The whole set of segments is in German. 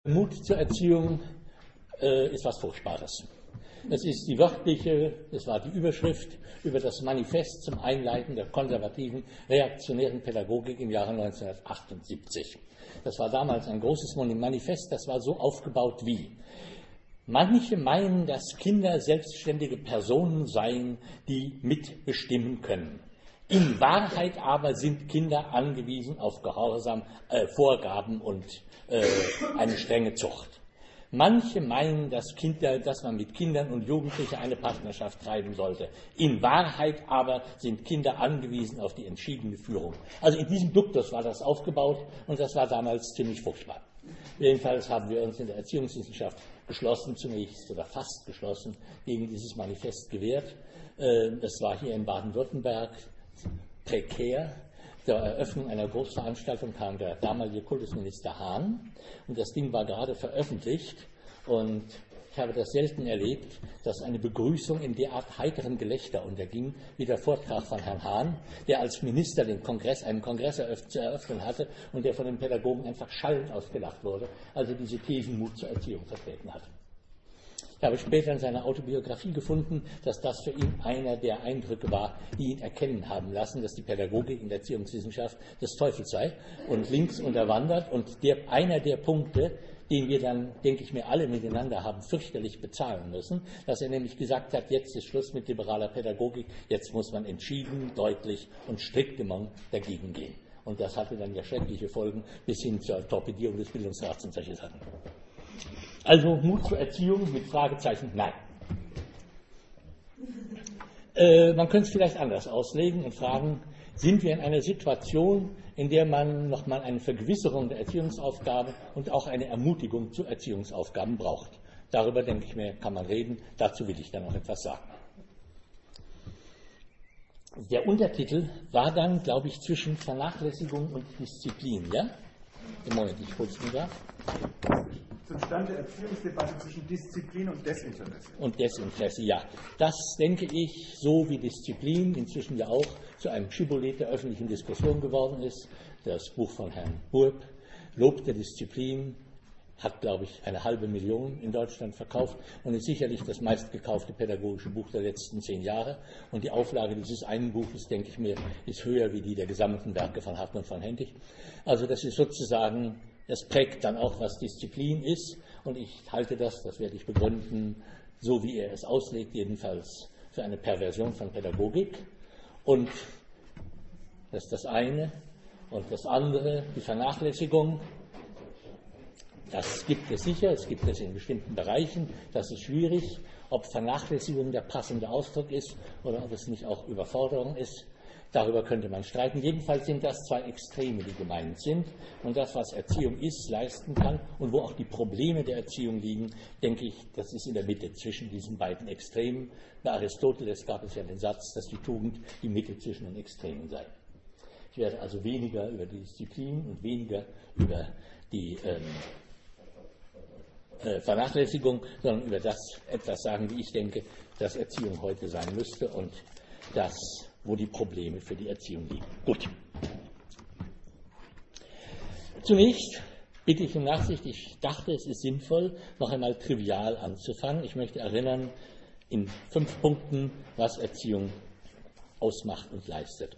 Mut zur Erziehung ist was Furchtbares. Das ist die wörtliche, das war die Überschrift über das Manifest zum Einleiten der konservativen, reaktionären Pädagogik im Jahre 1978. Das war damals ein großes Manifest, das war so aufgebaut wie: Manche meinen, dass Kinder selbstständige Personen seien, die mitbestimmen können. In Wahrheit aber sind Kinder angewiesen auf Gehorsam, Vorgaben und eine strenge Zucht. Manche meinen, dass man mit Kindern und Jugendlichen eine Partnerschaft treiben sollte. In Wahrheit aber sind Kinder angewiesen auf die entschiedene Führung. Also in diesem Duktus war das aufgebaut und das war damals ziemlich furchtbar. Jedenfalls haben wir uns in der Erziehungswissenschaft geschlossen zunächst oder fast geschlossen gegen dieses Manifest gewehrt. Es war hier in Baden-Württemberg prekär. Zur Eröffnung einer Großveranstaltung kam der damalige Kultusminister Hahn und das Ding war gerade veröffentlicht und ich habe das selten erlebt, dass eine Begrüßung in derart heiteren Gelächter unterging, wie der Vortrag von Herrn Hahn, der als Minister einen Kongress zu eröffnen hatte und der von den Pädagogen einfach schallend ausgelacht wurde, als er diese Thesen Mut zur Erziehung vertreten hat. Ich habe später in seiner Autobiografie gefunden, dass das für ihn einer der Eindrücke war, die ihn erkennen haben lassen, dass die Pädagogik in der Erziehungswissenschaft des Teufels sei und links unterwandert. Und einer der Punkte, den wir dann, denke ich mir, alle miteinander haben fürchterlich bezahlen müssen, dass er nämlich gesagt hat, jetzt ist Schluss mit liberaler Pädagogik, jetzt muss man entschieden, deutlich und strikt dagegen gehen. Und das hatte dann ja schreckliche Folgen bis hin zur Torpedierung des Bildungsrats und solche Sachen. Also Mut zur Erziehung mit Fragezeichen, nein. Man könnte es vielleicht anders auslegen und fragen, sind wir in einer Situation, in der man nochmal eine Vergewisserung der Erziehungsaufgabe und auch eine Ermutigung zu Erziehungsaufgaben braucht? Darüber, denke ich mir, kann man reden, dazu will ich dann noch etwas sagen. Der Untertitel war dann, glaube ich, zwischen Vernachlässigung und Disziplin, ja? Im Moment, ich hol's mir da. Zum Stand der Erziehungsdebatte zwischen Disziplin und Desinteresse. Und Desinteresse, ja. Das, denke ich, so wie Disziplin inzwischen ja auch zu einem Schibboleth der öffentlichen Diskussion geworden ist. Das Buch von Herrn Burb, Lob der Disziplin, hat, glaube ich, 500.000 in Deutschland verkauft und ist sicherlich das meistgekaufte pädagogische Buch der letzten 10 Jahre. Und die Auflage dieses einen Buches, denke ich mir, ist höher wie die der gesammelten Werke von Hartmann von Hentig. Also das ist sozusagen, das prägt dann auch, was Disziplin ist. Und ich halte das werde ich begründen, so wie er es auslegt, jedenfalls für eine Perversion von Pädagogik. Und das ist das eine. Und das andere, die Vernachlässigung. Das gibt es sicher, es gibt es in bestimmten Bereichen, das ist schwierig, ob Vernachlässigung der passende Ausdruck ist oder ob es nicht auch Überforderung ist. Darüber könnte man streiten. Jedenfalls sind das zwei Extreme, die gemeint sind. Und das, was Erziehung ist, leisten kann und wo auch die Probleme der Erziehung liegen, denke ich, das ist in der Mitte zwischen diesen beiden Extremen. Bei Aristoteles gab es ja den Satz, dass die Tugend die Mitte zwischen den Extremen sei. Ich werde also weniger über die Disziplin und weniger über die Vernachlässigung, sondern über das etwas sagen, wie ich denke, dass Erziehung heute sein müsste und das, wo die Probleme für die Erziehung liegen. Gut. Zunächst bitte ich um Nachsicht, ich dachte, es ist sinnvoll, noch einmal trivial anzufangen. Ich möchte erinnern, in 5 Punkten, was Erziehung ausmacht und leistet.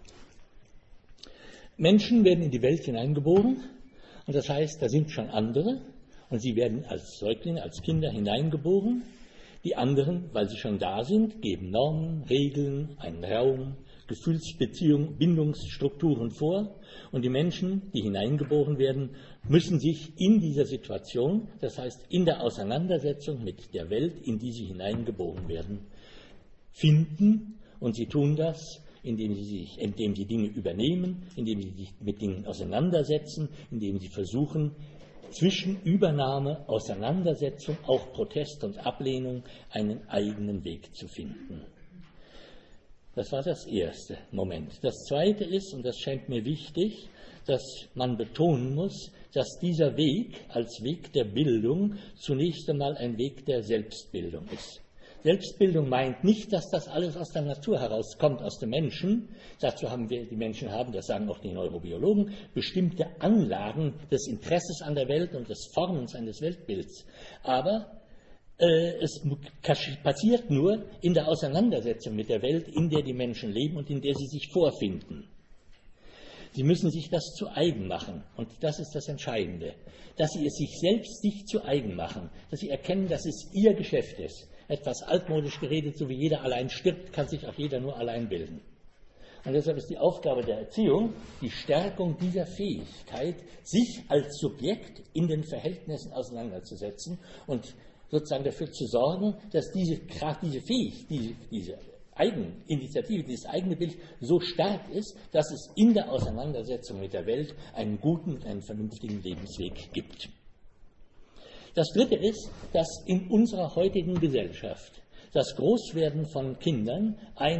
Menschen werden in die Welt hineingeboren und das heißt, da sind schon andere und sie werden als Säuglinge, als Kinder hineingeboren. Die anderen, weil sie schon da sind, geben Normen, Regeln, einen Raum, Gefühlsbeziehungen, Bindungsstrukturen vor. Und die Menschen, die hineingeboren werden, müssen sich in dieser Situation, das heißt in der Auseinandersetzung mit der Welt, in die sie hineingeboren werden, finden. Und sie tun das, indem sie Dinge übernehmen, indem sie sich mit Dingen auseinandersetzen, indem sie versuchen, zwischen Übernahme, Auseinandersetzung, auch Protest und Ablehnung einen eigenen Weg zu finden. Das war das erste Moment. Das zweite ist, und das scheint mir wichtig, dass man betonen muss, dass dieser Weg als Weg der Bildung zunächst einmal ein Weg der Selbstbildung ist. Selbstbildung meint nicht, dass das alles aus der Natur herauskommt, aus dem Menschen. Dazu haben die Menschen, das sagen auch die Neurobiologen, bestimmte Anlagen des Interesses an der Welt und des Formens eines Weltbilds. Aber es passiert nur in der Auseinandersetzung mit der Welt, in der die Menschen leben und in der sie sich vorfinden. Sie müssen sich das zu eigen machen, und das ist das Entscheidende, dass sie es sich selbst nicht zu eigen machen, dass sie erkennen, dass es ihr Geschäft ist. Etwas altmodisch geredet, so wie jeder allein stirbt, kann sich auch jeder nur allein bilden. Und deshalb ist die Aufgabe der Erziehung die Stärkung dieser Fähigkeit, sich als Subjekt in den Verhältnissen auseinanderzusetzen und sozusagen dafür zu sorgen, dass diese Kraft, diese Eigeninitiative, dieses eigene Bild so stark ist, dass es in der Auseinandersetzung mit der Welt einen guten, einen vernünftigen Lebensweg gibt. Das Dritte ist, dass in unserer heutigen Gesellschaft das Großwerden von Kindern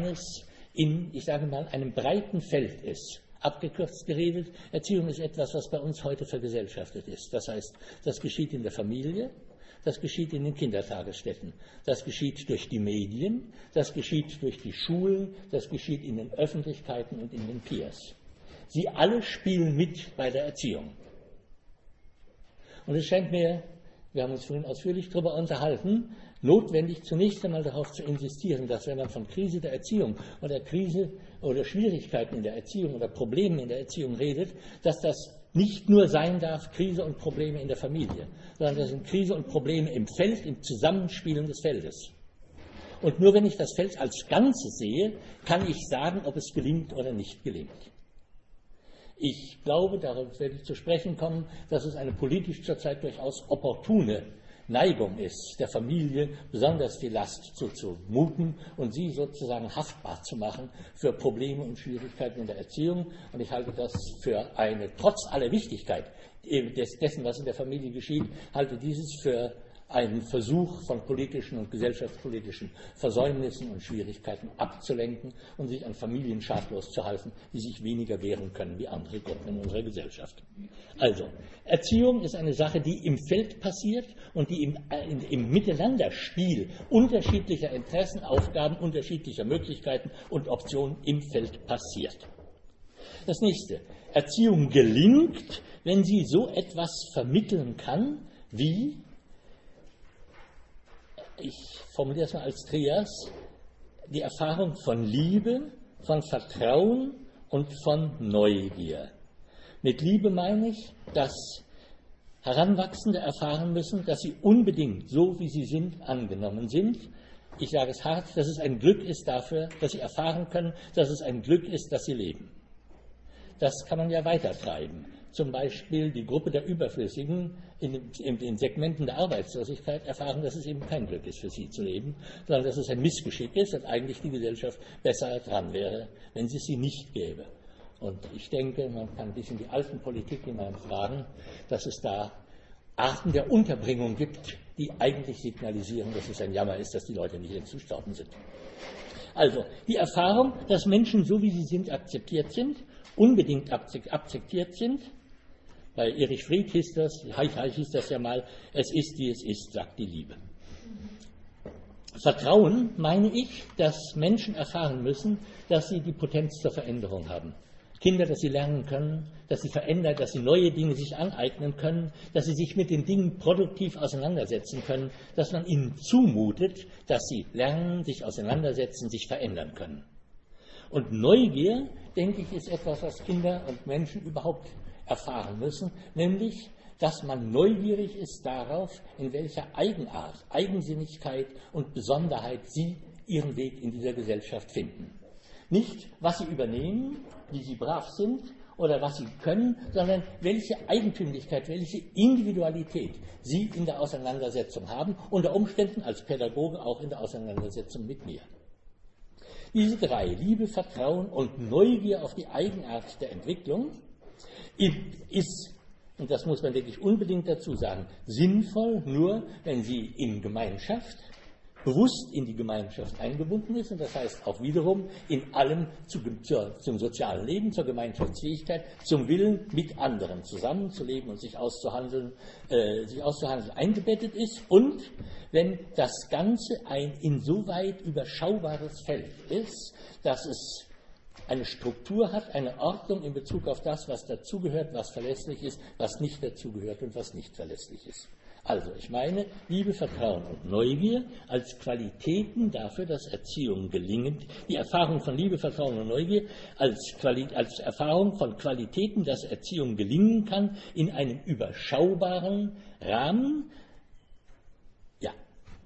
einem breiten Feld ist. Abgekürzt geredet, Erziehung ist etwas, was bei uns heute vergesellschaftet ist. Das heißt, das geschieht in der Familie, das geschieht in den Kindertagesstätten, das geschieht durch die Medien, das geschieht durch die Schulen, das geschieht in den Öffentlichkeiten und in den Peers. Sie alle spielen mit bei der Erziehung. Und es scheint mir, wir haben uns vorhin ausführlich darüber unterhalten, notwendig zunächst einmal darauf zu insistieren, dass wenn man von Krise der Erziehung oder Krise oder Schwierigkeiten in der Erziehung oder Problemen in der Erziehung redet, dass das nicht nur sein darf, Krise und Probleme in der Familie, sondern das sind Krise und Probleme im Feld, im Zusammenspielen des Feldes. Und nur wenn ich das Feld als Ganzes sehe, kann ich sagen, ob es gelingt oder nicht gelingt. Ich glaube, darauf werde ich zu sprechen kommen, dass es eine politisch zurzeit durchaus opportune Neigung ist, der Familie besonders viel Last zuzumuten und sie sozusagen haftbar zu machen für Probleme und Schwierigkeiten in der Erziehung. Und ich halte das für trotz aller Wichtigkeit dessen, was in der Familie geschieht, halte dieses für einen Versuch von politischen und gesellschaftspolitischen Versäumnissen und Schwierigkeiten abzulenken und sich an Familien schadlos zu halten, die sich weniger wehren können wie andere Gruppen in unserer Gesellschaft. Also, Erziehung ist eine Sache, die im Feld passiert und die im Miteinanderspiel unterschiedlicher Interessen, Aufgaben, unterschiedlicher Möglichkeiten und Optionen im Feld passiert. Das nächste. Erziehung gelingt, wenn sie so etwas vermitteln kann, wie, ich formuliere es mal als Trias, die Erfahrung von Liebe, von Vertrauen und von Neugier. Mit Liebe meine ich, dass Heranwachsende erfahren müssen, dass sie unbedingt so, wie sie sind, angenommen sind. Ich sage es hart, dass es ein Glück ist dafür, dass sie erfahren können, dass es ein Glück ist, dass sie leben. Das kann man ja weitertreiben. Zum Beispiel die Gruppe der Überflüssigen in den Segmenten der Arbeitslosigkeit erfahren, dass es eben kein Glück ist, für sie zu leben, sondern dass es ein Missgeschick ist und eigentlich die Gesellschaft besser dran wäre, wenn es sie nicht gäbe. Und ich denke, man kann ein bisschen die alten Politik hineinfragen, dass es da Arten der Unterbringung gibt, die eigentlich signalisieren, dass es ein Jammer ist, dass die Leute nicht hinzustorben sind. Also, die Erfahrung, dass Menschen so wie sie sind akzeptiert sind, unbedingt akzeptiert sind. Bei Erich Fried hieß das ja mal, es ist, wie es ist, sagt die Liebe. Vertrauen meine ich, dass Menschen erfahren müssen, dass sie die Potenz zur Veränderung haben. Kinder, dass sie lernen können, dass sie verändern, dass sie neue Dinge sich aneignen können, dass sie sich mit den Dingen produktiv auseinandersetzen können, dass man ihnen zumutet, dass sie lernen, sich auseinandersetzen, sich verändern können. Und Neugier, denke ich, ist etwas, was Kinder und Menschen überhaupt erfahren müssen, nämlich, dass man neugierig ist darauf, in welcher Eigenart, Eigensinnigkeit und Besonderheit sie ihren Weg in dieser Gesellschaft finden. Nicht, was sie übernehmen, wie sie brav sind oder was sie können, sondern welche Eigentümlichkeit, welche Individualität sie in der Auseinandersetzung haben, unter Umständen als Pädagoge auch in der Auseinandersetzung mit mir. Diese drei, Liebe, Vertrauen und Neugier auf die Eigenart der Entwicklung, ist, und das muss man wirklich unbedingt dazu sagen, sinnvoll nur, wenn sie in Gemeinschaft bewusst in die Gemeinschaft eingebunden ist und das heißt auch wiederum in allem zum sozialen Leben, zur Gemeinschaftsfähigkeit, zum Willen, mit anderen zusammenzuleben und sich auszuhandeln eingebettet ist. Und wenn das Ganze ein insoweit überschaubares Feld ist, dass es eine Struktur hat, eine Ordnung in Bezug auf das, was dazugehört, was verlässlich ist, was nicht dazugehört und was nicht verlässlich ist. Also, ich meine, Liebe, Vertrauen und Neugier als Qualitäten dafür, dass Erziehung gelingend, die Erfahrung von Liebe, Vertrauen und Neugier als Erfahrung von Qualitäten, dass Erziehung gelingen kann, in einem überschaubaren Rahmen. Ja.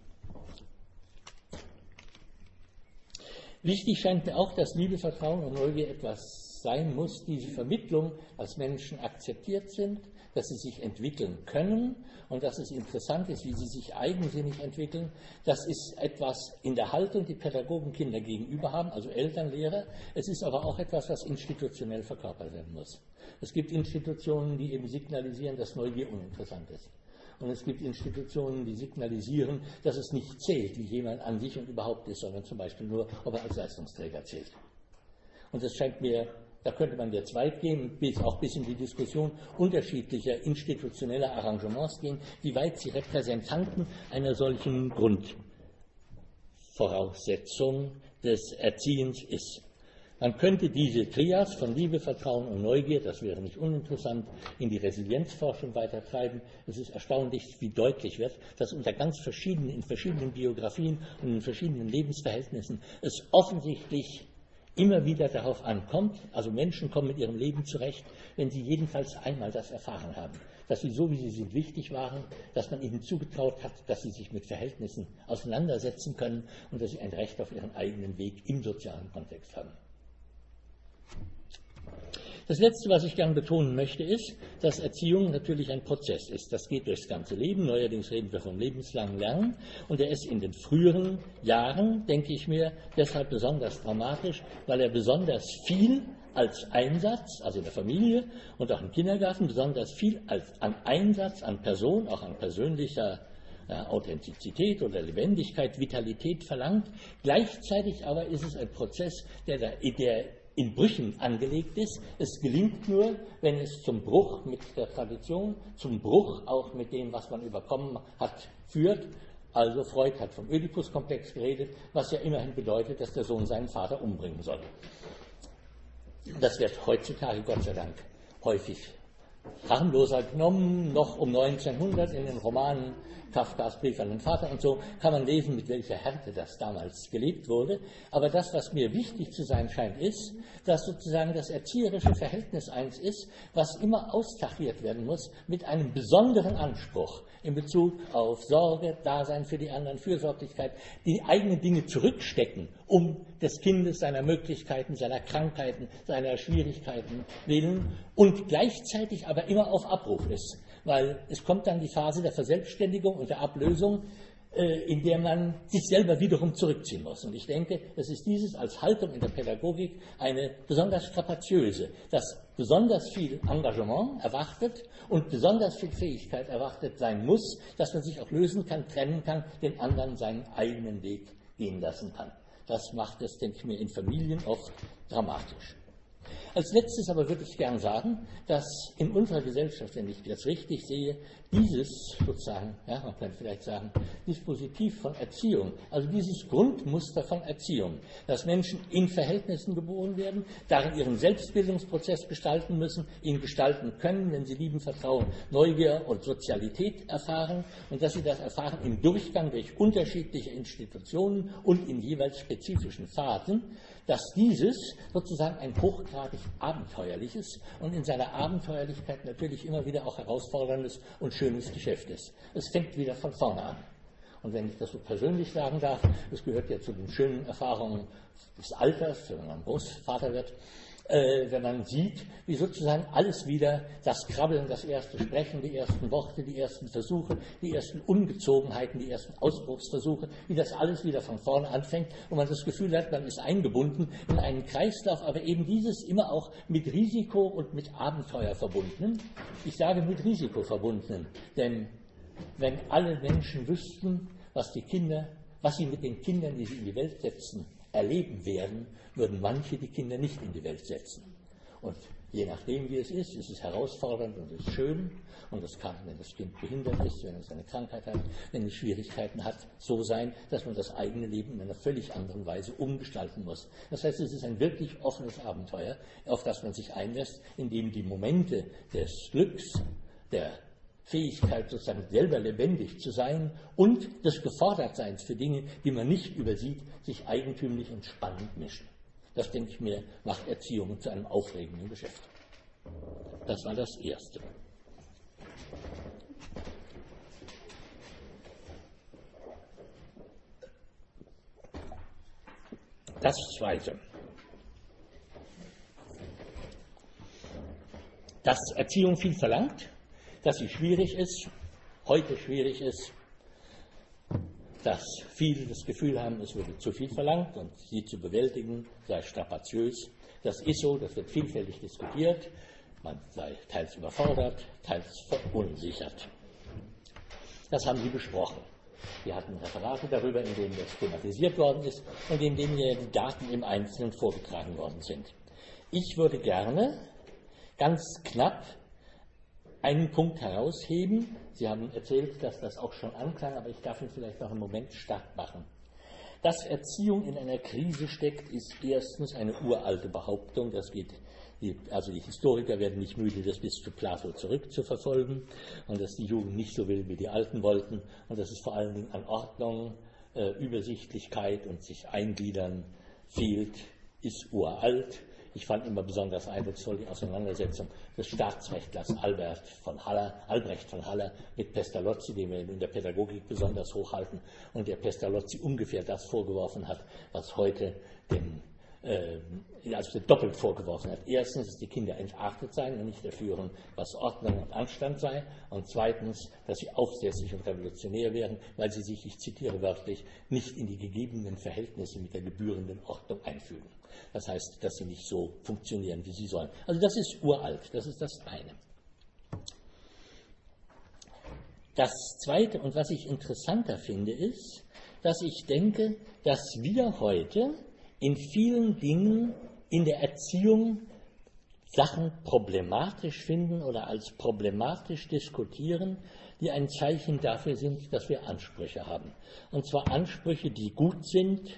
Wichtig scheint mir auch, dass Liebe, Vertrauen und Neugier etwas sein muss, diese Vermittlung, dass Menschen akzeptiert sind, dass sie sich entwickeln können und dass es interessant ist, wie sie sich eigensinnig entwickeln. Das ist etwas in der Haltung, die Pädagogen Kinder gegenüber haben, also Eltern, Lehrer. Es ist aber auch etwas, was institutionell verkörpert werden muss. Es gibt Institutionen, die eben signalisieren, dass Neugier uninteressant ist. Und es gibt Institutionen, die signalisieren, dass es nicht zählt, wie jemand an sich und überhaupt ist, sondern zum Beispiel nur, ob er als Leistungsträger zählt. Und das scheint mir, da könnte man jetzt weit gehen, auch bis in die Diskussion unterschiedlicher institutioneller Arrangements gehen, wie weit sie Repräsentanten einer solchen Grundvoraussetzung des Erziehens ist. Man könnte diese Trias von Liebe, Vertrauen und Neugier, das wäre nicht uninteressant, in die Resilienzforschung weitertreiben. Es ist erstaunlich, wie deutlich wird, dass in verschiedenen Biografien und in verschiedenen Lebensverhältnissen es offensichtlich immer wieder darauf ankommt, also Menschen kommen mit ihrem Leben zurecht, wenn sie jedenfalls einmal das erfahren haben, dass sie so, wie sie sind, wichtig waren, dass man ihnen zugetraut hat, dass sie sich mit Verhältnissen auseinandersetzen können und dass sie ein Recht auf ihren eigenen Weg im sozialen Kontext haben. Das Letzte, was ich gern betonen möchte, ist, dass Erziehung natürlich ein Prozess ist. Das geht durchs ganze Leben. Neuerdings reden wir vom lebenslangen Lernen. Und er ist in den früheren Jahren, denke ich mir, deshalb besonders dramatisch, weil er besonders viel als Einsatz, also in der Familie und auch im Kindergarten, besonders viel an Einsatz, an Person, auch an persönlicher Authentizität oder Lebendigkeit, Vitalität verlangt. Gleichzeitig aber ist es ein Prozess, der in Brüchen angelegt ist. Es gelingt nur, wenn es zum Bruch mit der Tradition, zum Bruch auch mit dem, was man überkommen hat, führt. Also Freud hat vom Oedipus-Komplex geredet, was ja immerhin bedeutet, dass der Sohn seinen Vater umbringen soll. Das wird heutzutage, Gott sei Dank, häufig harmloser genommen. Noch um 1900 in den Romanen Kafkas Brief an den Vater und so kann man lesen, mit welcher Härte das damals gelebt wurde. Aber das, was mir wichtig zu sein scheint, ist, dass sozusagen das erzieherische Verhältnis eins ist, was immer austariert werden muss mit einem besonderen Anspruch in Bezug auf Sorge, Dasein für die anderen, Fürsorglichkeit, die eigenen Dinge zurückstecken, um des Kindes, seiner Möglichkeiten, seiner Krankheiten, seiner Schwierigkeiten willen und gleichzeitig aber immer auf Abruf ist. Weil es kommt dann die Phase der Verselbstständigung und der Ablösung, in der man sich selber wiederum zurückziehen muss. Und ich denke, es ist dieses als Haltung in der Pädagogik eine besonders strapaziöse, dass besonders viel Engagement erwartet und besonders viel Fähigkeit erwartet sein muss, dass man sich auch lösen kann, trennen kann, den anderen seinen eigenen Weg gehen lassen kann. Das macht es, denke ich mir, in Familien oft dramatisch. Als Letztes aber würde ich gern sagen, dass in unserer Gesellschaft, wenn ich das richtig sehe, dieses sozusagen, ja, man kann vielleicht sagen, Dispositiv von Erziehung, also dieses Grundmuster von Erziehung, dass Menschen in Verhältnissen geboren werden, darin ihren Selbstbildungsprozess gestalten müssen, ihn gestalten können, wenn sie Lieben, Vertrauen, Neugier und Sozialität erfahren und dass sie das erfahren im Durchgang durch unterschiedliche Institutionen und in jeweils spezifischen Phasen, dass dieses sozusagen ein hochgradig abenteuerliches und in seiner Abenteuerlichkeit natürlich immer wieder auch herausforderndes und schönes Geschäft ist. Es fängt wieder von vorne an. Und wenn ich das so persönlich sagen darf, es gehört ja zu den schönen Erfahrungen des Alters, wenn man Großvater wird, wenn man sieht, wie sozusagen alles wieder, das Krabbeln, das erste Sprechen, die ersten Worte, die ersten Versuche, die ersten Ungezogenheiten, die ersten Ausbruchsversuche, wie das alles wieder von vorne anfängt und man das Gefühl hat, man ist eingebunden in einen Kreislauf, aber eben dieses immer auch mit Risiko und mit Abenteuer verbundenen. Ich sage mit Risiko verbundenen, denn wenn alle Menschen wüssten, was die Kinder was sie mit den Kindern, die sie in die Welt setzen, erleben werden, würden manche die Kinder nicht in die Welt setzen. Und je nachdem, wie es ist es herausfordernd und es ist schön. Und das kann, wenn das Kind behindert ist, wenn es eine Krankheit hat, wenn es Schwierigkeiten hat, so sein, dass man das eigene Leben in einer völlig anderen Weise umgestalten muss. Das heißt, es ist ein wirklich offenes Abenteuer, auf das man sich einlässt, in dem die Momente des Glücks, der Fähigkeit, sozusagen selber lebendig zu sein und des Gefordertseins für Dinge, die man nicht übersieht, sich eigentümlich und spannend mischen. Das, denke ich mir, macht Erziehung zu einem aufregenden Geschäft. Das war das Erste. Das Zweite. Dass Erziehung viel verlangt, dass sie schwierig ist, heute schwierig ist, dass viele das Gefühl haben, es würde zu viel verlangt und sie zu bewältigen sei strapaziös. Das ist so, das wird vielfältig diskutiert, man sei teils überfordert, teils verunsichert. Das haben Sie besprochen. Wir hatten Referate darüber, in denen das thematisiert worden ist und in denen die Daten im Einzelnen vorgetragen worden sind. Ich würde gerne ganz knapp einen Punkt herausheben. Sie haben erzählt, dass das auch schon anklang, aber ich darf ihn vielleicht noch einen Moment stark machen. Dass Erziehung in einer Krise steckt, ist erstens eine uralte Behauptung. Das geht, also die Historiker werden nicht müde, das bis zu Plato zurückzuverfolgen und dass die Jugend nicht so will, wie die Alten wollten und dass es vor allen Dingen an Ordnung, Übersichtlichkeit und sich eingliedern fehlt, ist uralt. Ich fand immer besonders eindrucksvoll die Auseinandersetzung des Staatsrechtlers Albrecht von Haller mit Pestalozzi, den wir in der Pädagogik besonders hochhalten, und der Pestalozzi ungefähr das vorgeworfen hat, was heute also doppelt vorgeworfen hat. Erstens, dass die Kinder entartet seien und nicht erführen, was Ordnung und Anstand sei. Und zweitens, dass sie aufsässig und revolutionär wären, weil sie sich, ich zitiere wörtlich, nicht in die gegebenen Verhältnisse mit der gebührenden Ordnung einfügen. Das heißt, dass sie nicht so funktionieren, wie sie sollen. Also das ist uralt, das ist das eine. Das Zweite, und was ich interessanter finde, ist, dass ich denke, dass wir heute in vielen Dingen in der Erziehung Sachen problematisch finden oder als problematisch diskutieren, die ein Zeichen dafür sind, dass wir Ansprüche haben. Und zwar Ansprüche, die gut sind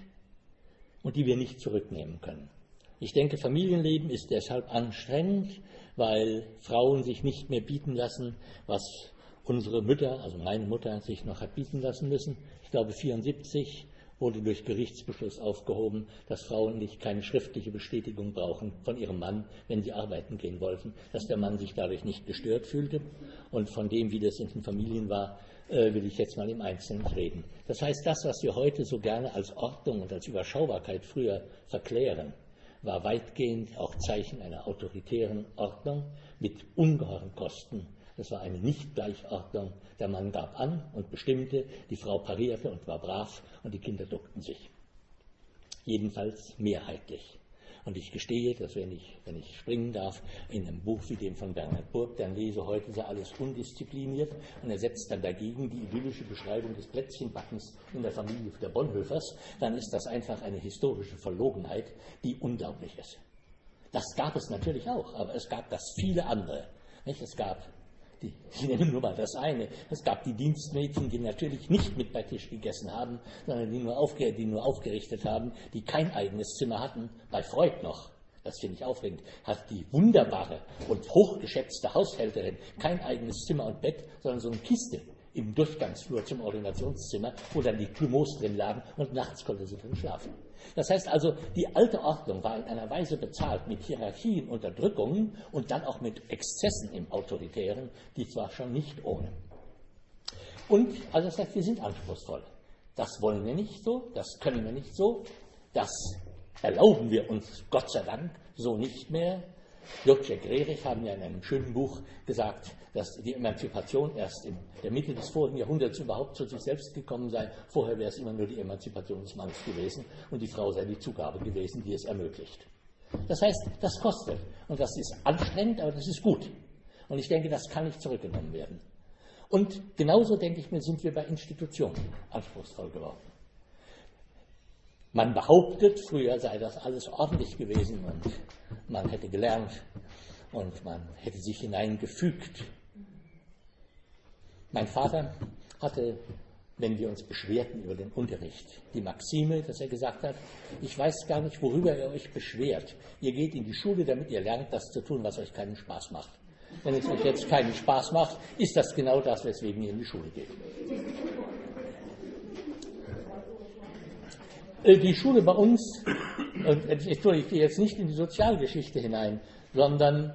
und die wir nicht zurücknehmen können. Ich denke, Familienleben ist deshalb anstrengend, weil Frauen sich nicht mehr bieten lassen, was unsere Mütter, also meine Mutter, sich noch hat bieten lassen müssen. Ich glaube, 1974 wurde durch Gerichtsbeschluss aufgehoben, dass Frauen nicht keine schriftliche Bestätigung brauchen von ihrem Mann, wenn sie arbeiten gehen wollten, dass der Mann sich dadurch nicht gestört fühlte. Und von dem, wie das in den Familien war, will ich jetzt mal im Einzelnen reden. Das heißt, das, was wir heute so gerne als Ordnung und als Überschaubarkeit früher verklären, war weitgehend auch Zeichen einer autoritären Ordnung mit ungeheuren Kosten. Das war eine Nicht-Gleichordnung. Der Mann gab an und bestimmte, die Frau parierte und war brav und die Kinder duckten sich. Jedenfalls mehrheitlich. Und ich gestehe, dass wenn ich springen darf, in einem Buch wie dem von Bernhard Burg, dann lese heute sei alles undiszipliniert und er setzt dann dagegen die idyllische Beschreibung des Plätzchenbackens in der Familie der Bonhoeffers, dann ist das einfach eine historische Verlogenheit, die unglaublich ist. Das gab es natürlich auch, aber es gab das viele andere. Nicht? Es gab ich nenne nur mal das eine. Es gab die Dienstmädchen, die natürlich nicht mit bei Tisch gegessen haben, sondern die nur aufgerichtet haben, die kein eigenes Zimmer hatten. Bei Freud noch, das finde ich aufregend, hat die wunderbare und hochgeschätzte Haushälterin kein eigenes Zimmer und Bett, sondern so eine Kiste im Durchgangsflur zum Ordinationszimmer, wo dann die Plumeaus drin lagen und nachts konnte sie drin schlafen. Das heißt also, die alte Ordnung war in einer Weise bezahlt mit Hierarchien, Unterdrückungen und dann auch mit Exzessen im Autoritären, die zwar schon nicht ohne. Und, also das heißt, wir sind anspruchsvoll. Das wollen wir nicht so, das können wir nicht so, das erlauben wir uns Gott sei Dank so nicht mehr. Jurczek Rerich haben ja in einem schönen Buch gesagt, dass die Emanzipation erst in der Mitte des vorigen Jahrhunderts überhaupt zu sich selbst gekommen sei. Vorher wäre es immer nur die Emanzipation des Mannes gewesen und die Frau sei die Zugabe gewesen, die es ermöglicht. Das heißt, das kostet und das ist anstrengend, aber das ist gut. Und ich denke, das kann nicht zurückgenommen werden. Und genauso, denke ich mir, sind wir bei Institutionen anspruchsvoll geworden. Man behauptet, früher sei das alles ordentlich gewesen und man hätte gelernt und man hätte sich hineingefügt. Mein Vater hatte, wenn wir uns beschwerten über den Unterricht, die Maxime, dass er gesagt hat, ich weiß gar nicht, worüber ihr euch beschwert. Ihr geht in die Schule, damit ihr lernt, das zu tun, was euch keinen Spaß macht. Wenn es euch jetzt keinen Spaß macht, ist das genau das, weswegen ihr in die Schule geht. Die Schule bei uns, und ich gehe jetzt nicht in die Sozialgeschichte hinein, sondern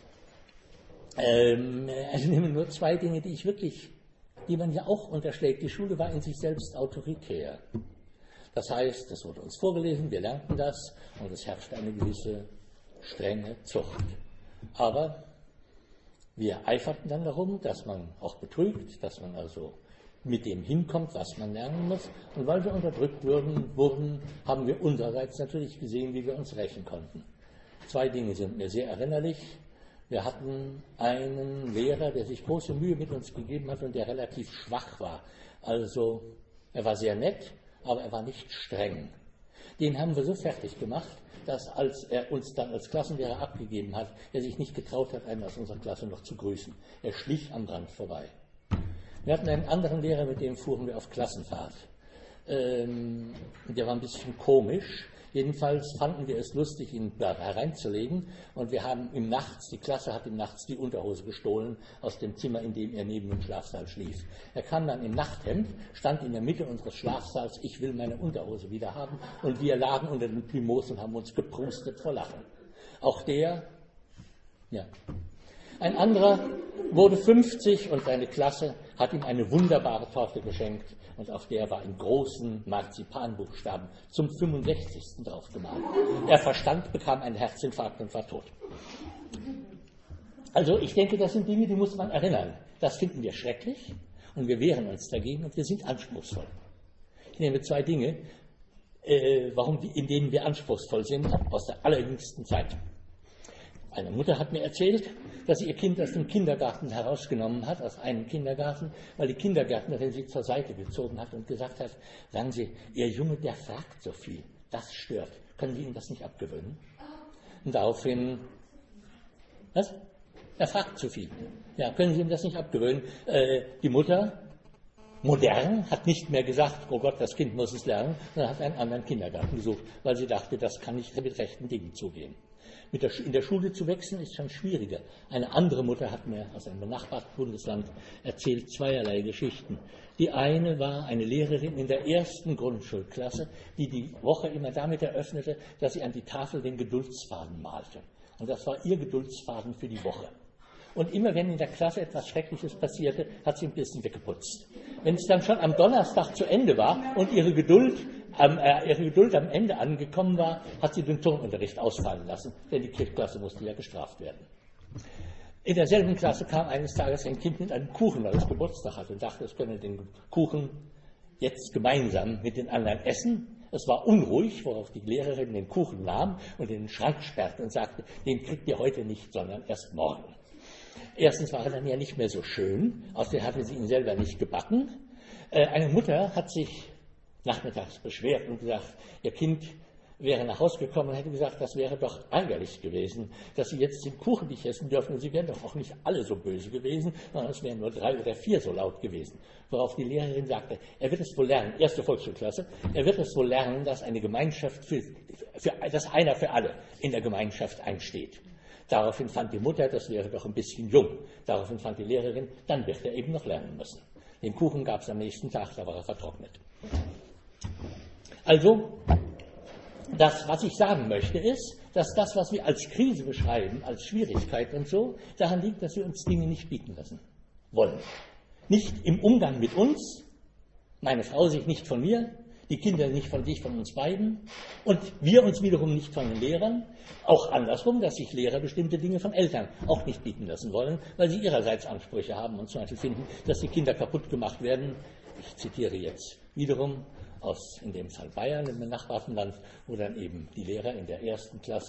ich nehme nur zwei Dinge, die man ja auch unterschlägt. Die Schule war in sich selbst autoritär. Das heißt, es wurde uns vorgelesen, wir lernten das und es herrschte eine gewisse strenge Zucht. Aber wir eiferten dann darum, dass man auch betrügt, dass man also mit dem hinkommt, was man lernen muss. Und weil wir unterdrückt wurden, haben wir unsererseits natürlich gesehen, wie wir uns rächen konnten. Zwei Dinge sind mir sehr erinnerlich. Wir hatten einen Lehrer, der sich große Mühe mit uns gegeben hat und der relativ schwach war. Also er war sehr nett, aber er war nicht streng. Den haben wir so fertig gemacht, dass als er uns dann als Klassenlehrer abgegeben hat, er sich nicht getraut hat, einen aus unserer Klasse noch zu grüßen. Er schlich am Rand vorbei. Wir hatten einen anderen Lehrer, mit dem fuhren wir auf Klassenfahrt. Der war ein bisschen komisch. Jedenfalls fanden wir es lustig, ihn da hereinzulegen. Und wir haben die Klasse hat ihm nachts die Unterhose gestohlen aus dem Zimmer, in dem er neben dem Schlafsaal schlief. Er kam dann im Nachthemd, stand in der Mitte unseres Schlafsaals, ich will meine Unterhose wieder haben. Und wir lagen unter den Plymouths und haben uns geprustet vor Lachen. Auch der, ja. Ein anderer wurde 50 und seine Klasse hat ihm eine wunderbare Torte geschenkt und auf der war in großen Marzipanbuchstaben zum 65. drauf gemalt. Er verstand, bekam einen Herzinfarkt und war tot. Also ich denke, das sind Dinge, die muss man erinnern. Das finden wir schrecklich und wir wehren uns dagegen und wir sind anspruchsvoll. Ich nehme zwei Dinge, in denen wir anspruchsvoll sind, aus der allerjüngsten Zeit. Eine Mutter hat mir erzählt, dass sie ihr Kind aus dem Kindergarten herausgenommen hat, aus einem Kindergarten, weil die Kindergärtnerin sie zur Seite gezogen hat und gesagt hat, sagen Sie, Ihr Junge, der fragt so viel, das stört. Können wir ihm das nicht abgewöhnen? Und daraufhin, was? Er fragt zu viel. Ja, können Sie ihm das nicht abgewöhnen? Die Mutter, modern, hat nicht mehr gesagt, oh Gott, das Kind muss es lernen, sondern hat einen anderen Kindergarten gesucht, weil sie dachte, das kann nicht mit rechten Dingen zugehen. In der Schule zu wechseln ist schon schwieriger. Eine andere Mutter hat mir aus einem benachbarten Bundesland erzählt zweierlei Geschichten. Die eine war eine Lehrerin in der ersten Grundschulklasse, die die Woche immer damit eröffnete, dass sie an die Tafel den Geduldsfaden malte. Und das war ihr Geduldsfaden für die Woche. Und immer wenn in der Klasse etwas Schreckliches passierte, hat sie ein bisschen weggeputzt. Wenn es dann schon am Donnerstag zu Ende war und ihre Geduld am Ende angekommen war, hat sie den Turnunterricht ausfallen lassen, denn die Klasse musste ja gestraft werden. In derselben Klasse kam eines Tages ein Kind mit einem Kuchen, weil es Geburtstag hatte, und dachte, es könne den Kuchen jetzt gemeinsam mit den anderen essen. Es war unruhig, worauf die Lehrerin den Kuchen nahm und in den Schrank sperrte und sagte, den kriegt ihr heute nicht, sondern erst morgen. Erstens war er dann ja nicht mehr so schön, außerdem hatte sie ihn selber nicht gebacken. Eine Mutter hat sich nachmittags beschwert und gesagt, ihr Kind wäre nach Hause gekommen und hätte gesagt, das wäre doch ärgerlich gewesen, dass sie jetzt den Kuchen nicht essen dürfen und sie wären doch auch nicht alle so böse gewesen, sondern es wären nur 3 oder 4 so laut gewesen. Worauf die Lehrerin sagte, er wird es wohl lernen, erste Volksschulklasse, er wird es wohl lernen, dass eine Gemeinschaft dass einer für alle in der Gemeinschaft einsteht. Daraufhin fand die Mutter, das wäre doch ein bisschen jung. Daraufhin fand die Lehrerin, dann wird er eben noch lernen müssen. Den Kuchen gab es am nächsten Tag, da war er vertrocknet. Also, das, was ich sagen möchte, ist, dass das, was wir als Krise beschreiben, als Schwierigkeit und so, daran liegt, dass wir uns Dinge nicht bieten lassen wollen. Nicht im Umgang mit uns, meine Frau sich nicht von mir, die Kinder nicht von sich, von uns beiden und wir uns wiederum nicht von den Lehrern. Auch andersrum, dass sich Lehrer bestimmte Dinge von Eltern auch nicht bieten lassen wollen, weil sie ihrerseits Ansprüche haben und zum Beispiel finden, dass die Kinder kaputt gemacht werden. Ich zitiere jetzt wiederum aus, in dem Fall Bayern, im benachbarten Land, wo dann eben die Lehrer in der ersten Klasse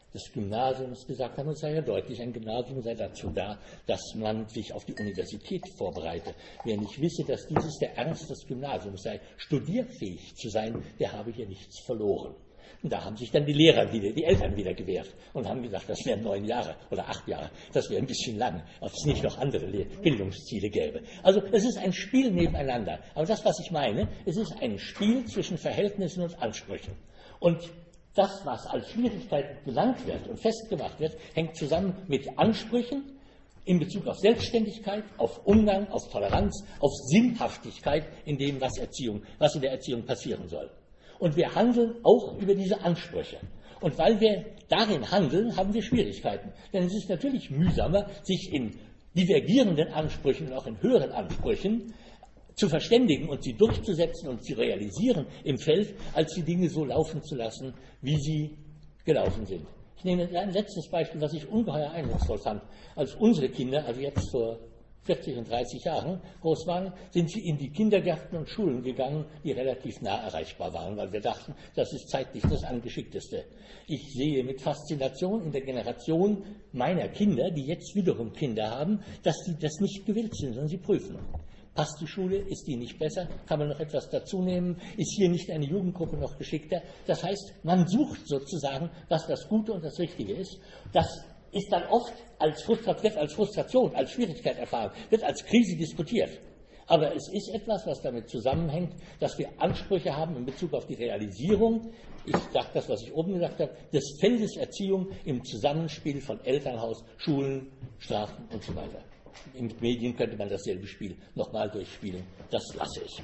des Gymnasiums gesagt haben, es sei ja deutlich, ein Gymnasium sei dazu da, dass man sich auf die Universität vorbereite. Wer nicht wisse, dass dieses der Ernst des Gymnasiums sei, studierfähig zu sein, der habe hier nichts verloren. Und da haben sich dann die Eltern wieder gewehrt und haben gesagt, das wären 9 Jahre oder 8 Jahre, das wäre ein bisschen lang, ob es nicht noch andere Bildungsziele gäbe. Also es ist ein Spiel nebeneinander. Aber das, was ich meine, es ist ein Spiel zwischen Verhältnissen und Ansprüchen. Und das, was als Schwierigkeit genannt wird und festgemacht wird, hängt zusammen mit Ansprüchen in Bezug auf Selbstständigkeit, auf Umgang, auf Toleranz, auf Sinnhaftigkeit in dem, was in der Erziehung passieren soll. Und wir handeln auch über diese Ansprüche. Und weil wir darin handeln, haben wir Schwierigkeiten. Denn es ist natürlich mühsamer, sich in divergierenden Ansprüchen und auch in höheren Ansprüchen zu verständigen und sie durchzusetzen und zu realisieren im Feld, als die Dinge so laufen zu lassen, wie sie gelaufen sind. Ich nehme ein letztes Beispiel, was ich ungeheuer eindrucksvoll fand. Als unsere Kinder, also jetzt vor 40 und 30 Jahren groß waren, sind sie in die Kindergärten und Schulen gegangen, die relativ nah erreichbar waren, weil wir dachten, das ist zeitlich das Angeschickteste. Ich sehe mit Faszination in der Generation meiner Kinder, die jetzt wiederum Kinder haben, dass sie das nicht gewillt sind, sondern sie prüfen. Passt die Schule? Ist die nicht besser? Kann man noch etwas dazu nehmen? Ist hier nicht eine Jugendgruppe noch geschickter? Das heißt, man sucht sozusagen, was das Gute und das Richtige ist. Das ist dann oft als Frustration, als Schwierigkeit erfahren, wird als Krise diskutiert. Aber es ist etwas, was damit zusammenhängt, dass wir Ansprüche haben in Bezug auf die Realisierung, ich sage das, was ich oben gesagt habe, des Feldes Erziehung im Zusammenspiel von Elternhaus, Schulen, Strafen und so weiter. In Medien könnte man dasselbe Spiel nochmal durchspielen, das lasse ich.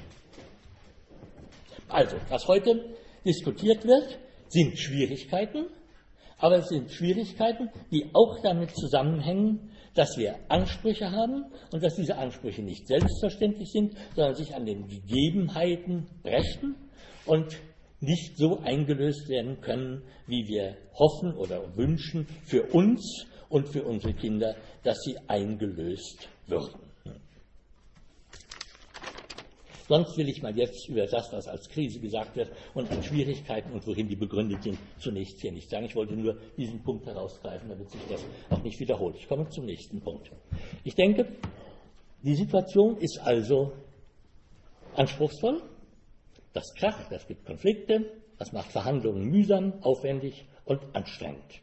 Also, was heute diskutiert wird, sind Schwierigkeiten, aber es sind Schwierigkeiten, die auch damit zusammenhängen, dass wir Ansprüche haben und dass diese Ansprüche nicht selbstverständlich sind, sondern sich an den Gegebenheiten rächen und nicht so eingelöst werden können, wie wir hoffen oder wünschen für uns und für unsere Kinder, dass sie eingelöst würden. Sonst will ich mal jetzt über das, was als Krise gesagt wird und an Schwierigkeiten und wohin die begründet sind, zunächst hier nicht sagen. Ich wollte nur diesen Punkt herausgreifen, damit sich das auch nicht wiederholt. Ich komme zum nächsten Punkt. Ich denke, die Situation ist also anspruchsvoll, das kracht, das gibt Konflikte, das macht Verhandlungen mühsam, aufwendig und anstrengend.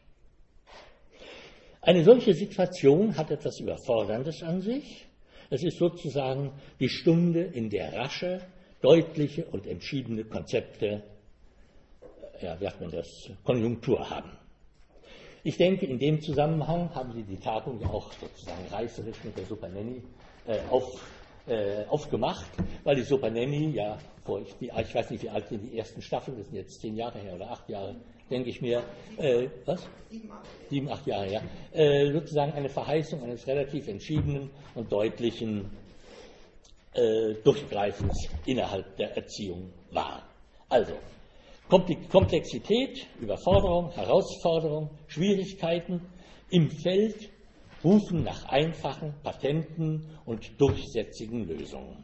Eine solche Situation hat etwas Überforderndes an sich. Es ist sozusagen die Stunde, in der rasche, deutliche und entschiedene Konzepte, wie sagt man das, Konjunktur haben. Ich denke, in dem Zusammenhang haben Sie die Tagung ja auch sozusagen reißerisch mit der Super Nanny aufgemacht, weil die Super Nanny ja ich weiß nicht, wie alt sind die ersten Staffeln, das sind jetzt 10 Jahre her oder 8 Jahre, denke ich mir, 7, 8 Jahre, ja, sozusagen eine Verheißung eines relativ entschiedenen und deutlichen Durchgreifens innerhalb der Erziehung war. Also, Komplexität, Überforderung, Herausforderung, Schwierigkeiten im Feld rufen nach einfachen, patenten und durchsätzigen Lösungen.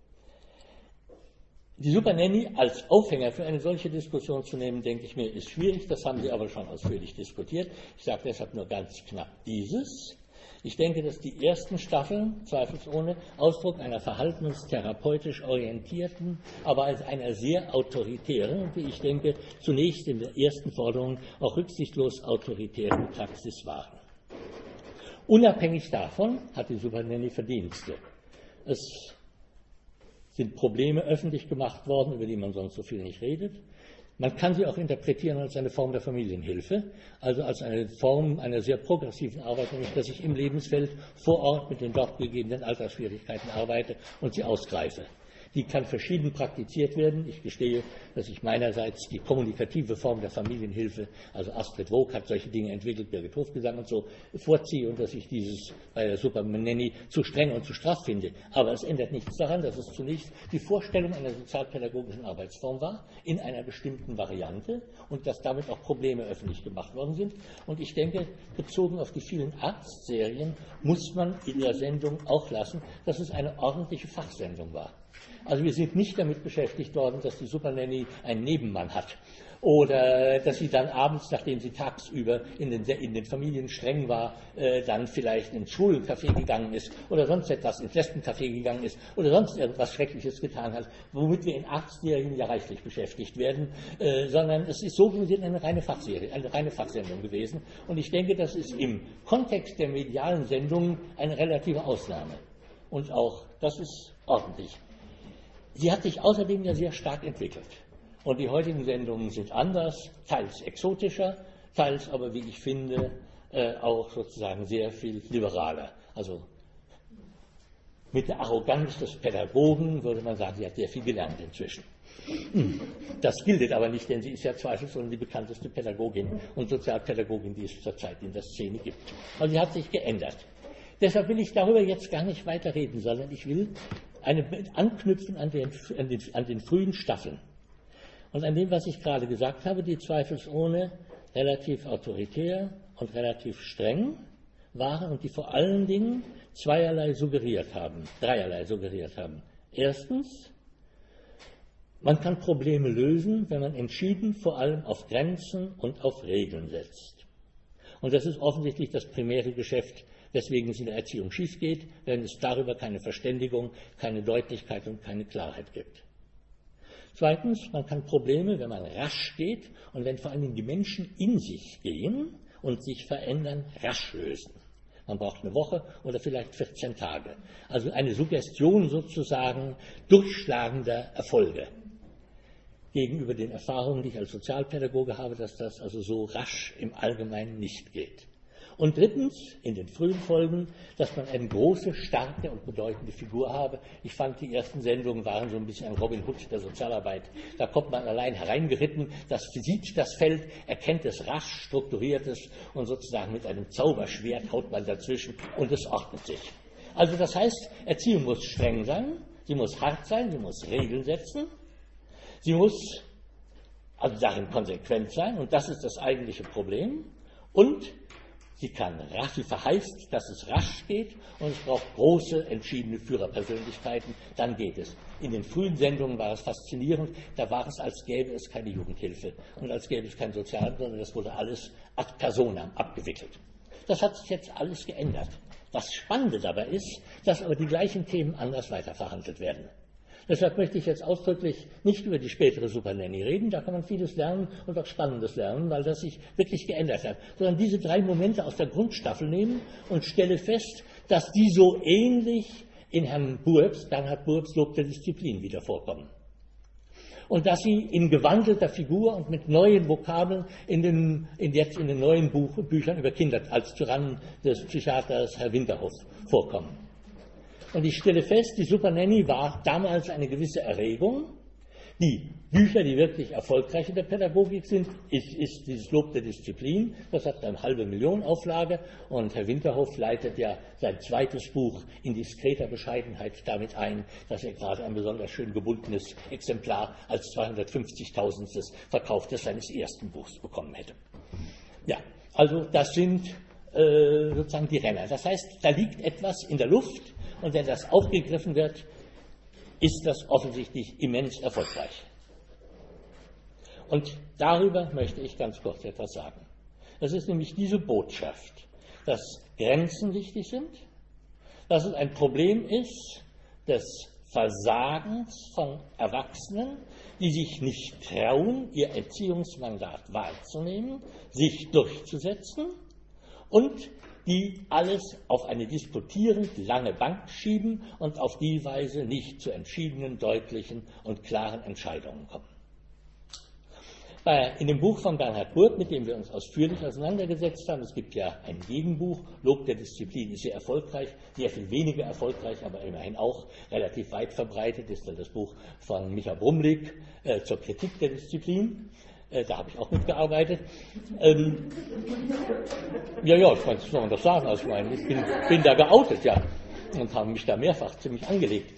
Die Super Nanny als Aufhänger für eine solche Diskussion zu nehmen, denke ich mir, ist schwierig. Das haben Sie aber schon ausführlich diskutiert. Ich sage deshalb nur ganz knapp dieses. Ich denke, dass die ersten Staffeln, zweifelsohne, Ausdruck einer verhaltenstherapeutisch orientierten, aber als einer sehr autoritären, wie ich denke, zunächst in der ersten Forderung auch rücksichtslos autoritären Praxis waren. Unabhängig davon hat die Super Nanny Verdienste. Es sind Probleme öffentlich gemacht worden, über die man sonst so viel nicht redet. Man kann sie auch interpretieren als eine Form der Familienhilfe, also als eine Form einer sehr progressiven Arbeit, nämlich dass ich im Lebensfeld vor Ort mit den dort gegebenen Alltagsschwierigkeiten arbeite und sie ausgreife. Die kann verschieden praktiziert werden. Ich gestehe, dass ich meinerseits die kommunikative Form der Familienhilfe, also Astrid Vogt hat solche Dinge entwickelt, Birgit Hofgesang und so, vorziehe und dass ich dieses bei der Super Nanny zu streng und zu straff finde. Aber es ändert nichts daran, dass es zunächst die Vorstellung einer sozialpädagogischen Arbeitsform war, in einer bestimmten Variante und dass damit auch Probleme öffentlich gemacht worden sind. Und ich denke, bezogen auf die vielen Arztserien, muss man in der Sendung auch lassen, dass es eine ordentliche Fachsendung war. Also wir sind nicht damit beschäftigt worden, dass die Super Nanny einen Nebenmann hat oder dass sie dann abends, nachdem sie tagsüber in den Familien streng war, dann vielleicht ins Schwulencafé gegangen ist oder sonst etwas, ins Lesbencafé gegangen ist oder sonst irgendwas Schreckliches getan hat, womit wir in Arztserien ja reichlich beschäftigt werden, sondern es ist so gesehen eine reine Fachserie, eine reine Fachsendung gewesen. Und ich denke, das ist im Kontext der medialen Sendungen eine relative Ausnahme. Und auch, das ist ordentlich. Sie hat sich außerdem ja sehr stark entwickelt. Und die heutigen Sendungen sind anders, teils exotischer, teils aber, wie ich finde, auch sozusagen sehr viel liberaler. Also mit der Arroganz des Pädagogen würde man sagen, sie hat sehr viel gelernt inzwischen. Das gilt aber nicht, denn sie ist ja zweifelsohne die bekannteste Pädagogin und Sozialpädagogin, die es zurzeit in der Szene gibt. Also sie hat sich geändert. Deshalb will ich darüber jetzt gar nicht weiter reden, sondern ich will anknüpfen an den frühen Staffeln. Und an dem, was ich gerade gesagt habe, die zweifelsohne relativ autoritär und relativ streng waren und die vor allen Dingen dreierlei suggeriert haben. Erstens, man kann Probleme lösen, wenn man entschieden vor allem auf Grenzen und auf Regeln setzt. Und das ist offensichtlich das primäre Geschäft, weswegen es in der Erziehung schief geht, wenn es darüber keine Verständigung, keine Deutlichkeit und keine Klarheit gibt. Zweitens, man kann Probleme, wenn man rasch geht und wenn vor allem die Menschen in sich gehen und sich verändern, rasch lösen. Man braucht eine Woche oder vielleicht 14 Tage. Also eine Suggestion sozusagen durchschlagender Erfolge. Gegenüber den Erfahrungen, die ich als Sozialpädagoge habe, dass das also so rasch im Allgemeinen nicht geht. Und drittens, in den frühen Folgen, dass man eine große, starke und bedeutende Figur habe. Ich fand, die ersten Sendungen waren so ein bisschen ein Robin Hood der Sozialarbeit. Da kommt man allein hereingeritten, sieht das Feld, erkennt es rasch, strukturiert es und sozusagen mit einem Zauberschwert haut man dazwischen und es ordnet sich. Also das heißt, Erziehung muss streng sein, sie muss hart sein, sie muss Regeln setzen, sie muss also darin konsequent sein und das ist das eigentliche Problem und sie verheißt, dass es rasch geht und es braucht große, entschiedene Führerpersönlichkeiten, dann geht es. In den frühen Sendungen war es faszinierend, da war es, als gäbe es keine Jugendhilfe und als gäbe es kein Sozialamt, sondern das wurde alles ad personam abgewickelt. Das hat sich jetzt alles geändert. Das Spannende dabei ist, dass aber die gleichen Themen anders weiterverhandelt werden. Deshalb möchte ich jetzt ausdrücklich nicht über die spätere Supernanny reden, da kann man vieles lernen und auch Spannendes lernen, weil das sich wirklich geändert hat, sondern diese 3 Momente aus der Grundstaffel nehmen und stelle fest, dass die so ähnlich in Bernhard Burbs Lob der Disziplin wieder vorkommen. Und dass sie in gewandelter Figur und mit neuen Vokabeln jetzt in den neuen Büchern über Kinder als Tyrannen des Psychiaters Herr Winterhoff vorkommen. Und ich stelle fest, die Supernanny war damals eine gewisse Erregung. Die Bücher, die wirklich erfolgreich in der Pädagogik sind, ist dieses Lob der Disziplin. Das hat eine 500.000 Auflage und Herr Winterhoff leitet ja sein zweites Buch in diskreter Bescheidenheit damit ein, dass er gerade ein besonders schön gebundenes Exemplar als 250.000stes Verkauftes seines ersten Buchs bekommen hätte. Ja, also das sind sozusagen die Renner. Das heißt, da liegt etwas in der Luft. Und wenn das aufgegriffen wird, ist das offensichtlich immens erfolgreich. Und darüber möchte ich ganz kurz etwas sagen. Das ist nämlich diese Botschaft, dass Grenzen wichtig sind, dass es ein Problem ist des Versagens von Erwachsenen, die sich nicht trauen, ihr Erziehungsmandat wahrzunehmen, sich durchzusetzen und die alles auf eine disputierend lange Bank schieben und auf die Weise nicht zu entschiedenen, deutlichen und klaren Entscheidungen kommen. In dem Buch von Bernhard Burg, mit dem wir uns ausführlich auseinandergesetzt haben, es gibt ja ein Gegenbuch, Lob der Disziplin ist sehr erfolgreich, sehr viel weniger erfolgreich, aber immerhin auch relativ weit verbreitet, ist dann das Buch von Micha Brumlik zur Kritik der Disziplin. Da habe ich auch mitgearbeitet. Ja, ich meine, soll man das sagen? Also ich bin da geoutet, ja, und habe mich da mehrfach ziemlich angelegt.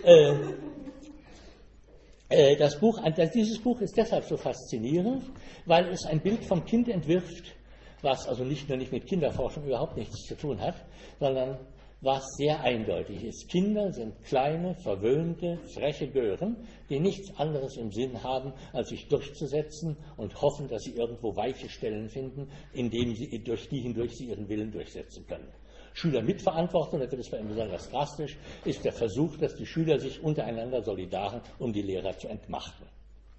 Dieses Buch ist deshalb so faszinierend, weil es ein Bild vom Kind entwirft, was also nicht nur nicht mit Kinderforschung überhaupt nichts zu tun hat, sondern was sehr eindeutig ist. Kinder sind kleine, verwöhnte, freche Gören, die nichts anderes im Sinn haben, als sich durchzusetzen und hoffen, dass sie irgendwo weiche Stellen finden, durch die hindurch sie ihren Willen durchsetzen können. Schülermitverantwortung, da wird es bei ihm besonders drastisch, ist der Versuch, dass die Schüler sich untereinander solidaren, um die Lehrer zu entmachten.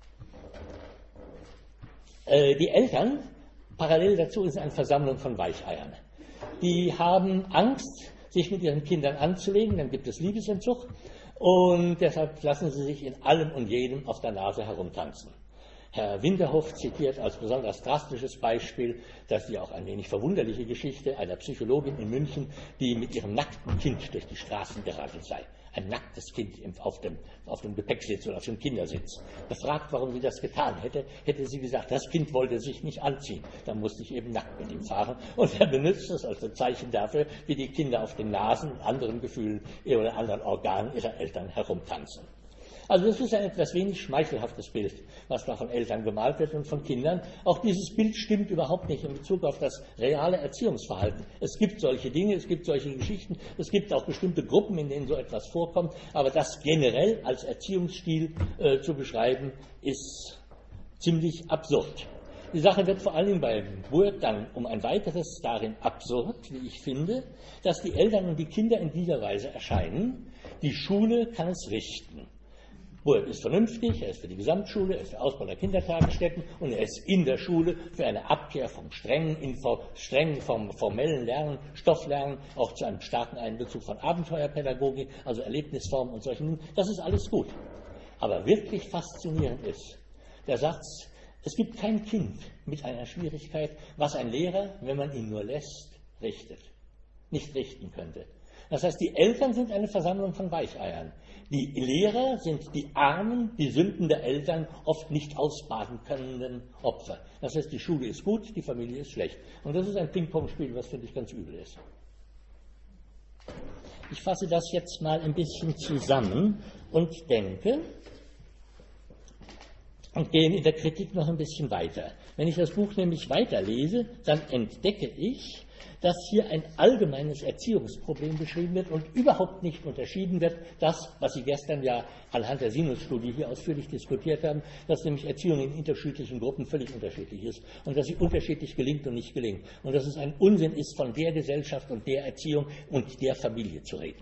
Die Eltern, parallel dazu, ist eine Versammlung von Weicheiern. Die haben Angst, sich mit ihren Kindern anzulegen, dann gibt es Liebesentzug und deshalb lassen sie sich in allem und jedem auf der Nase herumtanzen. Herr Winterhoff zitiert als besonders drastisches Beispiel, dass die auch ein wenig verwunderliche Geschichte einer Psychologin in München, die mit ihrem nackten Kind durch die Straßen geradelt sei. Ein nacktes Kind auf dem Gepäcksitz oder auf dem Kindersitz. Befragt, warum sie das getan hätte, hätte sie gesagt, das Kind wollte sich nicht anziehen. Dann musste ich eben nackt mit ihm fahren. Und er benutzt es als ein Zeichen dafür, wie die Kinder auf den Nasen und anderen Gefühlen oder anderen Organen ihrer Eltern herumtanzen. Also das ist ein etwas wenig schmeichelhaftes Bild, was da von Eltern gemalt wird und von Kindern. Auch dieses Bild stimmt überhaupt nicht in Bezug auf das reale Erziehungsverhalten. Es gibt solche Dinge, es gibt solche Geschichten, es gibt auch bestimmte Gruppen, in denen so etwas vorkommt, aber das generell als Erziehungsstil zu beschreiben, ist ziemlich absurd. Die Sache wird vor allem beim Burg dann um ein weiteres darin absurd, wie ich finde, dass die Eltern und die Kinder in dieser Weise erscheinen. Die Schule kann es richten. Burg ist vernünftig, er ist für die Gesamtschule, er ist für Ausbau der Kindertagesstätten und er ist in der Schule für eine Abkehr vom vom formellen Lernen, Stofflernen, auch zu einem starken Einbezug von Abenteuerpädagogik, also Erlebnisformen und solchen Dingen. Das ist alles gut. Aber wirklich faszinierend ist der Satz, es gibt kein Kind mit einer Schwierigkeit, was ein Lehrer, wenn man ihn nur lässt, nicht richten könnte. Das heißt, die Eltern sind eine Versammlung von Weicheiern. Die Lehrer sind die armen, die Sünden der Eltern oft nicht ausbaden könnenden Opfer. Das heißt, die Schule ist gut, die Familie ist schlecht. Und das ist ein Ping-Pong-Spiel, was, finde ich, ganz übel ist. Ich fasse das jetzt mal ein bisschen zusammen und denke und gehe in der Kritik noch ein bisschen weiter. Wenn ich das Buch nämlich weiterlese, dann entdecke ich, dass hier ein allgemeines Erziehungsproblem beschrieben wird und überhaupt nicht unterschieden wird, das, was Sie gestern ja anhand der Sinus-Studie hier ausführlich diskutiert haben, dass nämlich Erziehung in unterschiedlichen Gruppen völlig unterschiedlich ist und dass sie unterschiedlich gelingt und nicht gelingt und dass es ein Unsinn ist, von der Gesellschaft und der Erziehung und der Familie zu reden.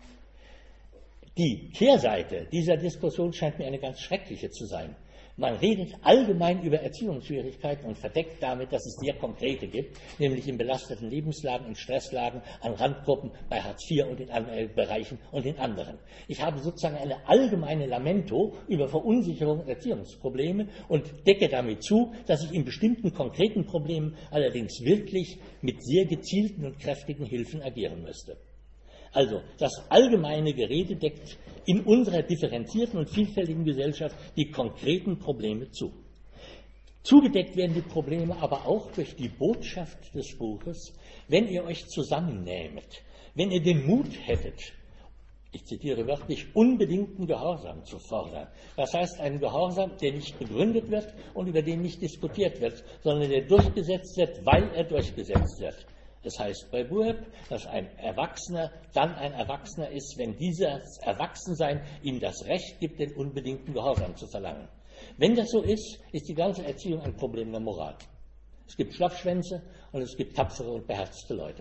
Die Kehrseite dieser Diskussion scheint mir eine ganz schreckliche zu sein. Man redet allgemein über Erziehungsschwierigkeiten und verdeckt damit, dass es sehr konkrete gibt, nämlich in belasteten Lebenslagen, in Stresslagen, an Randgruppen, bei Hartz IV und in anderen Bereichen und in anderen. Ich habe sozusagen eine allgemeine Lamento über Verunsicherung und Erziehungsprobleme und decke damit zu, dass ich in bestimmten konkreten Problemen allerdings wirklich mit sehr gezielten und kräftigen Hilfen agieren müsste. Also, das allgemeine Gerede deckt in unserer differenzierten und vielfältigen Gesellschaft die konkreten Probleme zu. Zugedeckt werden die Probleme aber auch durch die Botschaft des Buches, wenn ihr euch zusammennähmet, wenn ihr den Mut hättet, ich zitiere wörtlich, unbedingten Gehorsam zu fordern. Das heißt, einen Gehorsam, der nicht begründet wird und über den nicht diskutiert wird, sondern der durchgesetzt wird, weil er durchgesetzt wird. Das heißt bei Burb, dass ein Erwachsener dann ein Erwachsener ist, wenn dieses Erwachsensein ihm das Recht gibt, den unbedingten Gehorsam zu verlangen. Wenn das so ist, ist die ganze Erziehung ein Problem der Moral. Es gibt Schlafschwänze und es gibt tapfere und beherzte Leute.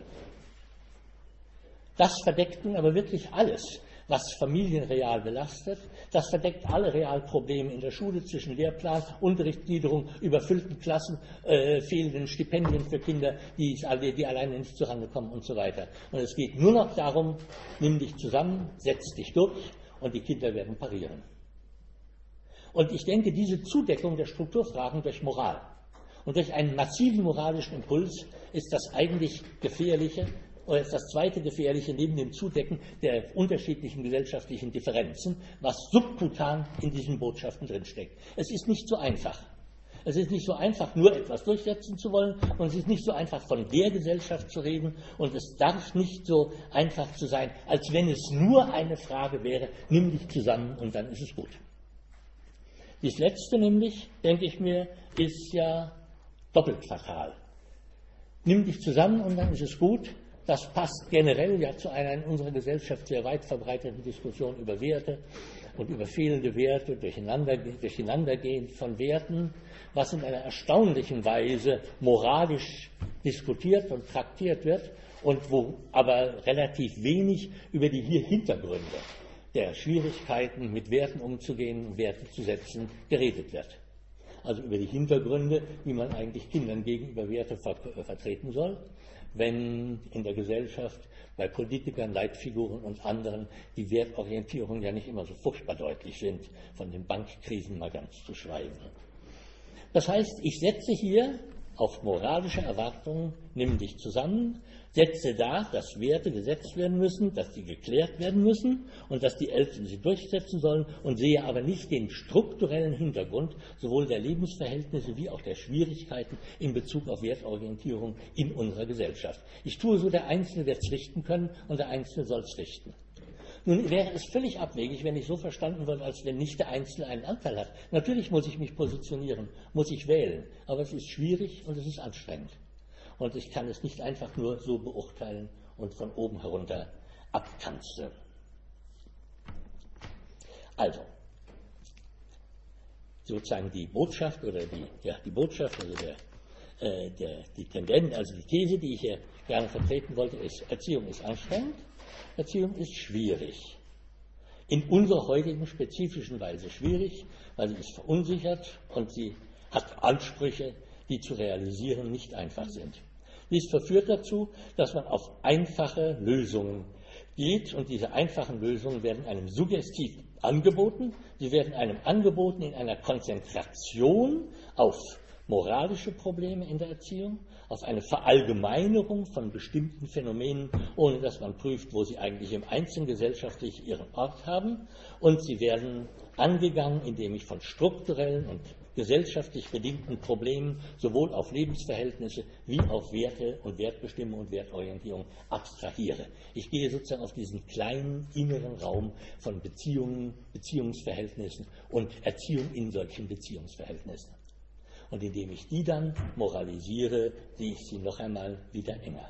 Das verdeckt nun aber wirklich alles, was Familien real belastet. Das verdeckt alle Realprobleme in der Schule zwischen Lehrplan, Unterrichtsgliederung, überfüllten Klassen, fehlenden Stipendien für Kinder, die alleine nicht zurande kommen und so weiter. Und es geht nur noch darum, nimm dich zusammen, setz dich durch und die Kinder werden parieren. Und ich denke, diese Zudeckung der Strukturfragen durch Moral und durch einen massiven moralischen Impuls ist das eigentlich Gefährliche, oder ist das zweite Gefährliche neben dem Zudecken der unterschiedlichen gesellschaftlichen Differenzen, was subkutan in diesen Botschaften drinsteckt. Es ist nicht so einfach. Es ist nicht so einfach, nur etwas durchsetzen zu wollen, und es ist nicht so einfach, von der Gesellschaft zu reden, und es darf nicht so einfach zu sein, als wenn es nur eine Frage wäre, nimm dich zusammen und dann ist es gut. Das Letzte nämlich, denke ich mir, ist ja doppelt fatal. Nimm dich zusammen und dann ist es gut. Das passt generell ja zu einer in unserer Gesellschaft sehr weit verbreiteten Diskussion über Werte und über fehlende Werte, Durcheinandergehen von Werten, was in einer erstaunlichen Weise moralisch diskutiert und traktiert wird und wo aber relativ wenig über die Hintergründe der Schwierigkeiten, mit Werten umzugehen, Werte zu setzen, geredet wird. Also über die Hintergründe, wie man eigentlich Kindern gegenüber Werte vertreten soll, wenn in der Gesellschaft bei Politikern, Leitfiguren und anderen die Wertorientierungen ja nicht immer so furchtbar deutlich sind, von den Bankkrisen mal ganz zu schweigen. Das heißt, ich setze hier auf moralische Erwartungen, nimm dich zusammen, setze dar, dass Werte gesetzt werden müssen, dass die geklärt werden müssen und dass die Eltern sie durchsetzen sollen und sehe aber nicht den strukturellen Hintergrund sowohl der Lebensverhältnisse wie auch der Schwierigkeiten in Bezug auf Wertorientierung in unserer Gesellschaft. Ich tue so, der Einzelne wird es richten können und der Einzelne soll es richten. Nun wäre es völlig abwegig, wenn ich so verstanden wird, als wenn nicht der Einzelne einen Anteil hat. Natürlich muss ich mich positionieren, muss ich wählen, aber es ist schwierig und es ist anstrengend. Und ich kann es nicht einfach nur so beurteilen und von oben herunter abkanzeln. Also, sozusagen die Botschaft oder die Botschaft, also die Tendenz, also die These, die ich hier gerne vertreten wollte, ist, Erziehung ist anstrengend, Erziehung ist schwierig. In unserer heutigen spezifischen Weise schwierig, weil sie ist verunsichert und sie hat Ansprüche, die zu realisieren nicht einfach sind. Dies verführt dazu, dass man auf einfache Lösungen geht und diese einfachen Lösungen werden einem suggestiv angeboten. Sie werden einem angeboten in einer Konzentration auf moralische Probleme in der Erziehung, auf eine Verallgemeinerung von bestimmten Phänomenen, ohne dass man prüft, wo sie eigentlich im Einzelnen gesellschaftlich ihren Ort haben. Und sie werden angegangen, indem ich von strukturellen und gesellschaftlich bedingten Problemen sowohl auf Lebensverhältnisse wie auf Werte und Wertbestimmung und Wertorientierung abstrahiere. Ich gehe sozusagen auf diesen kleinen inneren Raum von Beziehungen, Beziehungsverhältnissen und Erziehung in solchen Beziehungsverhältnissen. Und indem ich die dann moralisiere, sehe ich sie noch einmal wieder enger.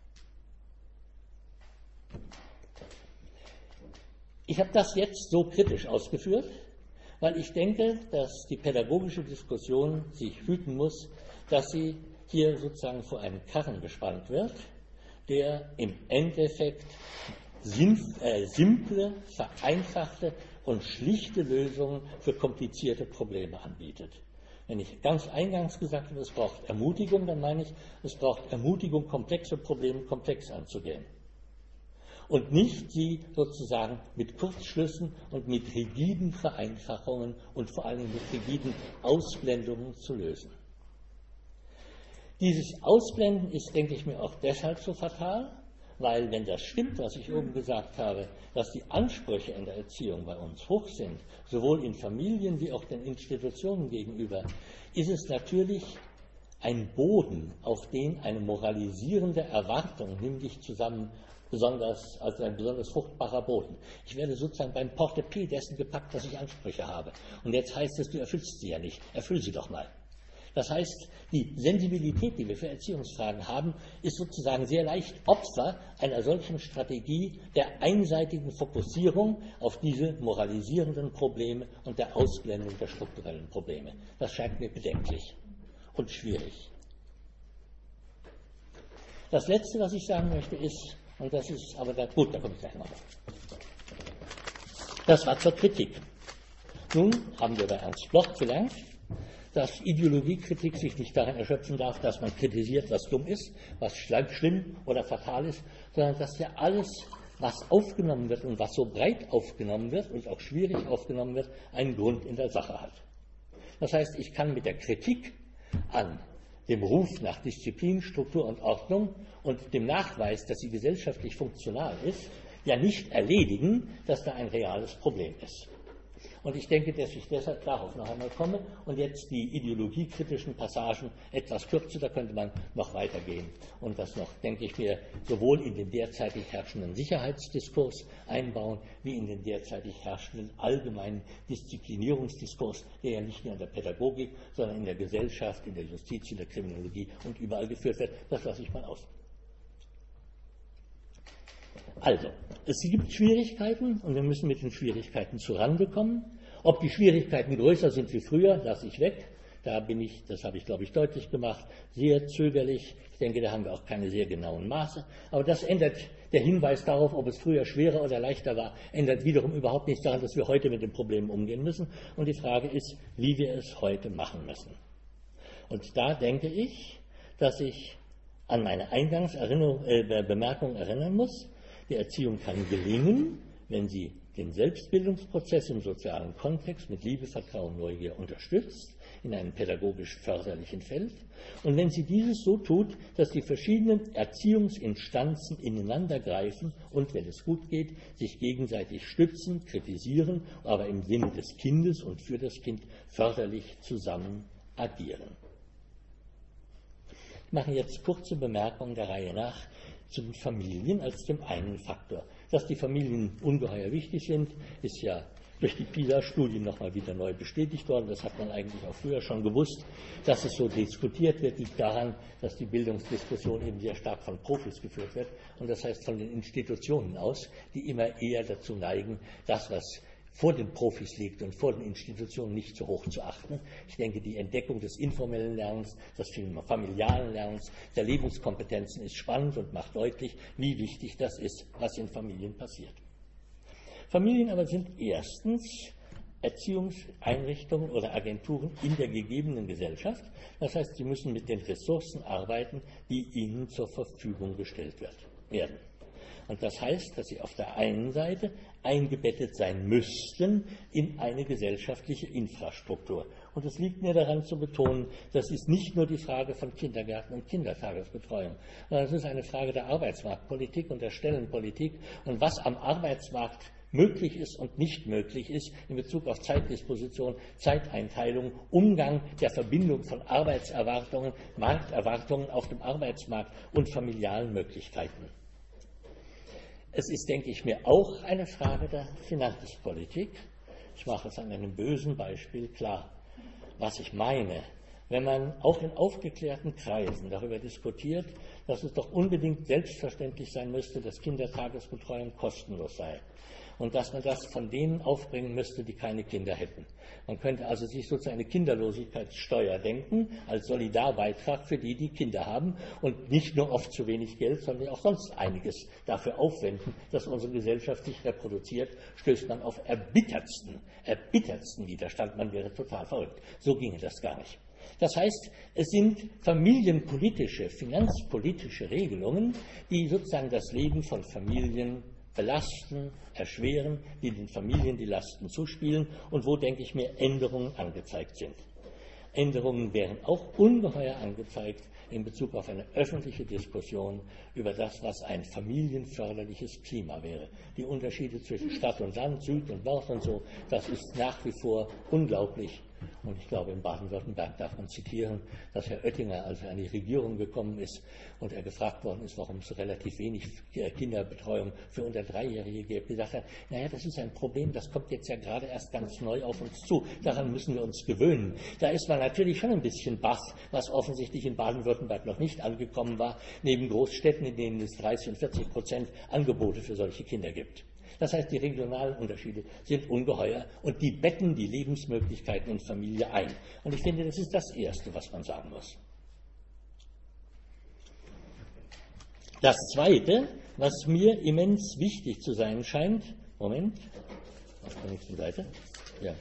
Ich habe das jetzt so kritisch ausgeführt, weil ich denke, dass die pädagogische Diskussion sich hüten muss, dass sie hier sozusagen vor einen Karren gespannt wird, der im Endeffekt simple, vereinfachte und schlichte Lösungen für komplizierte Probleme anbietet. Wenn ich ganz eingangs gesagt habe, es braucht Ermutigung, dann meine ich, es braucht Ermutigung, komplexe Probleme komplex anzugehen. Und nicht sie sozusagen mit Kurzschlüssen und mit rigiden Vereinfachungen und vor allem mit rigiden Ausblendungen zu lösen. Dieses Ausblenden ist, denke ich mir, auch deshalb so fatal, weil, wenn das stimmt, was ich oben gesagt habe, dass die Ansprüche in der Erziehung bei uns hoch sind, sowohl in Familien wie auch den Institutionen gegenüber, ist es natürlich ein Boden, auf den eine moralisierende Erwartung, nimm dich zusammen, als ein besonders fruchtbarer Boden. Ich werde sozusagen beim Portepee dessen gepackt, dass ich Ansprüche habe. Und jetzt heißt es, du erfüllst sie ja nicht. Erfüll sie doch mal. Das heißt, die Sensibilität, die wir für Erziehungsfragen haben, ist sozusagen sehr leicht Opfer einer solchen Strategie der einseitigen Fokussierung auf diese moralisierenden Probleme und der Ausblendung der strukturellen Probleme. Das scheint mir bedenklich und schwierig. Das Letzte, was ich sagen möchte, ist, und das ist aber gut, da komme ich gleich noch. Das war zur Kritik. Nun haben wir bei Ernst Bloch gelernt, dass Ideologiekritik sich nicht darin erschöpfen darf, dass man kritisiert, was dumm ist, was schlimm oder fatal ist, sondern dass ja alles, was aufgenommen wird und was so breit aufgenommen wird und auch schwierig aufgenommen wird, einen Grund in der Sache hat. Das heißt, ich kann mit der Kritik an dem Ruf nach Disziplin, Struktur und Ordnung und dem Nachweis, dass sie gesellschaftlich funktional ist, ja nicht erledigen, dass da ein reales Problem ist. Und ich denke, dass ich deshalb darauf noch einmal komme und jetzt die ideologiekritischen Passagen etwas kürze, da könnte man noch weitergehen und das noch, denke ich mir, sowohl in den derzeitig herrschenden Sicherheitsdiskurs einbauen, wie in den derzeitig herrschenden allgemeinen Disziplinierungsdiskurs, der ja nicht nur in der Pädagogik, sondern in der Gesellschaft, in der Justiz, in der Kriminologie und überall geführt wird. Das lasse ich mal aus. Also, es gibt Schwierigkeiten und wir müssen mit den Schwierigkeiten zurande kommen. Ob die Schwierigkeiten größer sind wie früher, lasse ich weg. Da bin ich, das habe ich, glaube ich, deutlich gemacht, sehr zögerlich. Ich denke, da haben wir auch keine sehr genauen Maße. Aber das ändert, der Hinweis darauf, ob es früher schwerer oder leichter war, ändert wiederum überhaupt nichts daran, dass wir heute mit den Problemen umgehen müssen. Und die Frage ist, wie wir es heute machen müssen. Und da denke ich, dass ich an meine Eingangsbemerkung erinnern muss. Die Erziehung kann gelingen, wenn sie den Selbstbildungsprozess im sozialen Kontext mit Liebe, Vertrauen, Neugier unterstützt, in einem pädagogisch förderlichen Feld. Und wenn sie dieses so tut, dass die verschiedenen Erziehungsinstanzen ineinandergreifen und, wenn es gut geht, sich gegenseitig stützen, kritisieren, aber im Sinne des Kindes und für das Kind förderlich zusammen agieren. Ich mache jetzt kurze Bemerkungen der Reihe nach zu den Familien als dem einen Faktor. Dass die Familien ungeheuer wichtig sind, ist ja durch die PISA-Studien nochmal wieder neu bestätigt worden. Das hat man eigentlich auch früher schon gewusst. Dass es so diskutiert wird, liegt daran, dass die Bildungsdiskussion eben sehr stark von Profis geführt wird. Und das heißt von den Institutionen aus, die immer eher dazu neigen, das, was vor den Profis liegt und vor den Institutionen nicht so hoch zu achten. Ich denke, die Entdeckung des informellen Lernens, des familialen Lernens, der Lebenskompetenzen ist spannend und macht deutlich, wie wichtig das ist, was in Familien passiert. Familien aber sind erstens Erziehungseinrichtungen oder Agenturen in der gegebenen Gesellschaft. Das heißt, sie müssen mit den Ressourcen arbeiten, die ihnen zur Verfügung gestellt werden. Und das heißt, dass sie auf der einen Seite eingebettet sein müssten in eine gesellschaftliche Infrastruktur. Und es liegt mir daran zu betonen, das ist nicht nur die Frage von Kindergärten und Kindertagesbetreuung, sondern es ist eine Frage der Arbeitsmarktpolitik und der Stellenpolitik und was am Arbeitsmarkt möglich ist und nicht möglich ist in Bezug auf Zeitdisposition, Zeiteinteilung, Umgang der Verbindung von Arbeitserwartungen, Markterwartungen auf dem Arbeitsmarkt und familialen Möglichkeiten. Es ist, denke ich mir, auch eine Frage der Finanzpolitik. Ich mache es an einem bösen Beispiel klar, was ich meine. Wenn man auch in aufgeklärten Kreisen darüber diskutiert, dass es doch unbedingt selbstverständlich sein müsste, dass Kindertagesbetreuung kostenlos sei und dass man das von denen aufbringen müsste, die keine Kinder hätten. Man könnte also sich sozusagen eine Kinderlosigkeitssteuer denken, als Solidarbeitrag für die, die Kinder haben und nicht nur oft zu wenig Geld, sondern auch sonst einiges dafür aufwenden, dass unsere Gesellschaft sich reproduziert, stößt man auf erbittertsten Widerstand. Man wäre total verrückt. So ginge das gar nicht. Das heißt, es sind familienpolitische, finanzpolitische Regelungen, die sozusagen das Leben von Familien belasten, erschweren, die den Familien die Lasten zuspielen und wo, denke ich mir, Änderungen angezeigt sind. Änderungen wären auch ungeheuer angezeigt in Bezug auf eine öffentliche Diskussion über das, was ein familienförderliches Klima wäre. Die Unterschiede zwischen Stadt und Land, Süd und Nord und so, das ist nach wie vor unglaublich. Und ich glaube, in Baden-Württemberg darf man zitieren, dass Herr Oettinger, als er an die Regierung gekommen ist und er gefragt worden ist, warum es so relativ wenig Kinderbetreuung für unter 3-Jährige gibt, gesagt hat, naja, das ist ein Problem, das kommt jetzt ja gerade erst ganz neu auf uns zu. Daran müssen wir uns gewöhnen. Da ist man natürlich schon ein bisschen baff, was offensichtlich in Baden-Württemberg noch nicht angekommen war, neben Großstädten, in denen es 30 und 40% Angebote für solche Kinder gibt. Das heißt, die regionalen Unterschiede sind ungeheuer und die betten die Lebensmöglichkeiten in Familie ein. Und ich finde, das ist das Erste, was man sagen muss. Das Zweite, was mir immens wichtig zu sein scheint, Moment, auf der nächsten Seite, ja.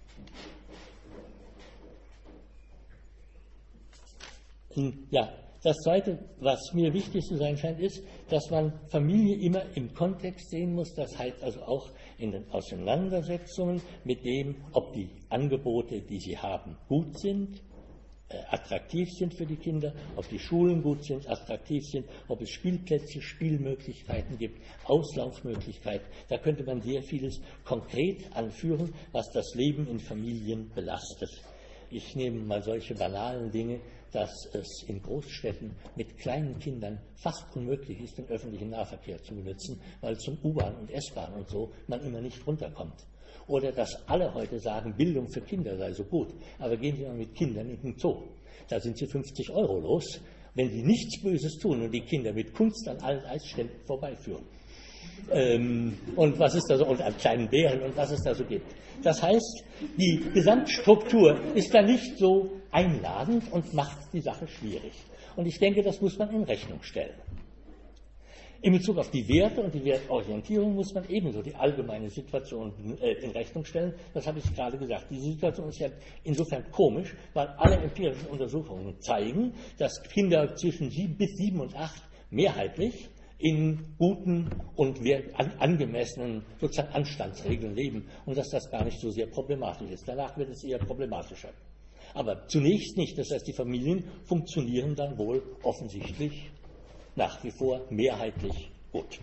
Ja, das Zweite, was mir wichtig zu sein scheint, ist, dass man Familie immer im Kontext sehen muss. Das heißt also auch in den Auseinandersetzungen mit dem, ob die Angebote, die sie haben, gut sind, attraktiv sind für die Kinder, ob die Schulen gut sind, attraktiv sind, ob es Spielplätze, Spielmöglichkeiten gibt, Auslaufmöglichkeiten. Da könnte man sehr vieles konkret anführen, was das Leben in Familien belastet. Ich nehme mal solche banalen Dinge, dass es in Großstädten mit kleinen Kindern fast unmöglich ist, den öffentlichen Nahverkehr zu benutzen, weil zum U-Bahn und S-Bahn und so man immer nicht runterkommt. Oder dass alle heute sagen, Bildung für Kinder sei so gut, aber gehen Sie mal mit Kindern in den Zoo. Da sind Sie 50 € los, wenn Sie nichts Böses tun und die Kinder mit Kunst an allen Eisständen vorbeiführen. und was es da so, und an kleinen Bären und was es da so gibt. Das heißt, die Gesamtstruktur ist da nicht so einladend und macht die Sache schwierig. Und ich denke, das muss man in Rechnung stellen. In Bezug auf die Werte und die Wertorientierung muss man ebenso die allgemeine Situation in Rechnung stellen. Das habe ich gerade gesagt. Diese Situation ist ja insofern komisch, weil alle empirischen Untersuchungen zeigen, dass Kinder zwischen bis 7 und 8 mehrheitlich in guten und angemessenen sozusagen Anstandsregeln leben und dass das gar nicht so sehr problematisch ist. Danach wird es eher problematischer. Aber zunächst nicht. Das heißt, die Familien funktionieren dann wohl offensichtlich nach wie vor mehrheitlich gut.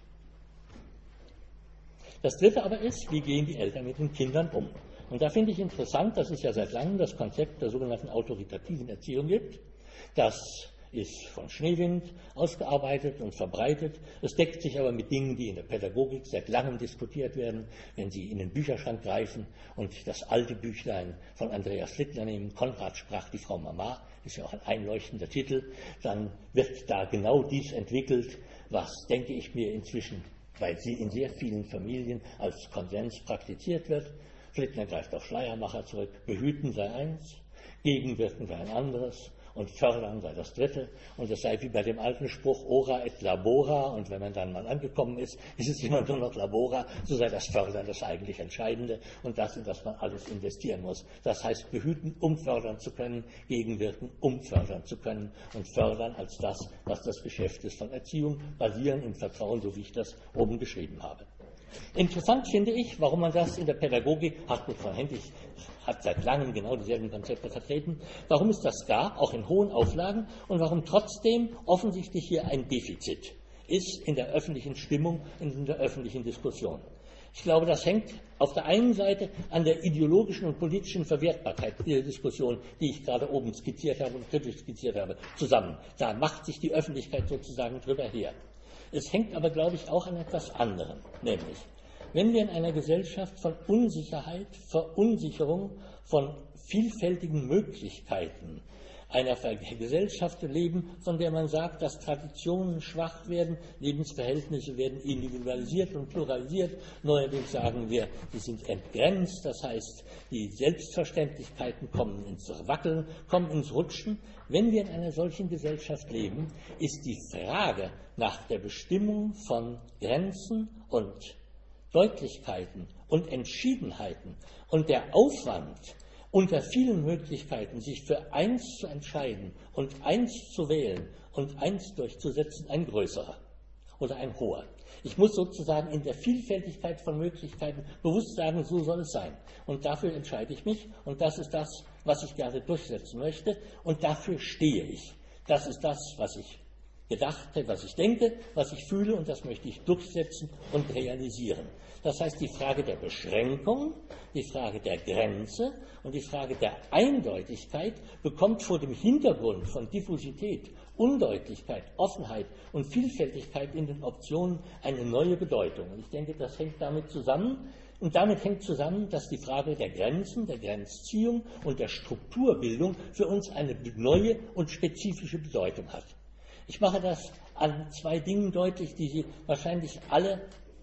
Das Dritte aber ist, wie gehen die Eltern mit den Kindern um? Und da finde ich interessant, dass es ja seit langem das Konzept der sogenannten autoritativen Erziehung gibt. Das ist von Schneewind ausgearbeitet und verbreitet. Es deckt sich aber mit Dingen, die in der Pädagogik seit langem diskutiert werden. Wenn Sie in den Bücherschrank greifen und das alte Büchlein von Andreas Littner nehmen, Konrad sprach die Frau Mama, ist ja auch ein einleuchtender Titel, dann wird da genau dies entwickelt, was, denke ich mir, inzwischen, weil sie in sehr vielen Familien als Konsens praktiziert wird. Littner greift auf Schleiermacher zurück, behüten sei eins, gegenwirken sei ein anderes, und fördern sei das Dritte. Und es sei wie bei dem alten Spruch, ora et labora, und wenn man dann mal angekommen ist, ist es immer nur noch labora, so sei das Fördern das eigentlich Entscheidende und das, in das man alles investieren muss. Das heißt, behüten, um fördern zu können, gegenwirken, um fördern zu können und fördern als das, was das Geschäft ist von Erziehung, basieren im Vertrauen, so wie ich das oben geschrieben habe. Interessant finde ich, warum man das in der Pädagogik, Hartmut von Hentig hat seit langem genau dieselben Konzepte vertreten, warum es das gab, auch in hohen Auflagen, und warum trotzdem offensichtlich hier ein Defizit ist in der öffentlichen Stimmung, in der öffentlichen Diskussion. Ich glaube, das hängt auf der einen Seite an der ideologischen und politischen Verwertbarkeit dieser Diskussion, die ich gerade oben skizziert habe und kritisch skizziert habe, zusammen. Da macht sich die Öffentlichkeit sozusagen drüber her. Es hängt aber, glaube ich, auch an etwas anderem, nämlich, wenn wir in einer Gesellschaft von Unsicherheit, Verunsicherung, von vielfältigen Möglichkeiten einer Gesellschaft leben, von der man sagt, dass Traditionen schwach werden, Lebensverhältnisse werden individualisiert und pluralisiert, neuerdings sagen wir, die sind entgrenzt, das heißt, die Selbstverständlichkeiten kommen ins Wackeln, kommen ins Rutschen. Wenn wir in einer solchen Gesellschaft leben, ist die Frage nach der Bestimmung von Grenzen und Deutlichkeiten und Entschiedenheiten und der Aufwand, unter vielen Möglichkeiten sich für eins zu entscheiden und eins zu wählen und eins durchzusetzen, ein größerer oder ein hoher. Ich muss sozusagen in der Vielfältigkeit von Möglichkeiten bewusst sagen, so soll es sein. Und dafür entscheide ich mich und das ist das, was ich gerne durchsetzen möchte und dafür stehe ich. Das ist das, was ich gedacht habe, was ich denke, was ich fühle und das möchte ich durchsetzen und realisieren. Das heißt, die Frage der Beschränkung, die Frage der Grenze und die Frage der Eindeutigkeit bekommt vor dem Hintergrund von Diffusität, Undeutlichkeit, Offenheit und Vielfältigkeit in den Optionen eine neue Bedeutung. Und ich denke, das hängt damit zusammen. Und damit hängt zusammen, dass die Frage der Grenzen, der Grenzziehung und der Strukturbildung für uns eine neue und spezifische Bedeutung hat. Ich mache das an zwei Dingen deutlich, die Sie wahrscheinlich alle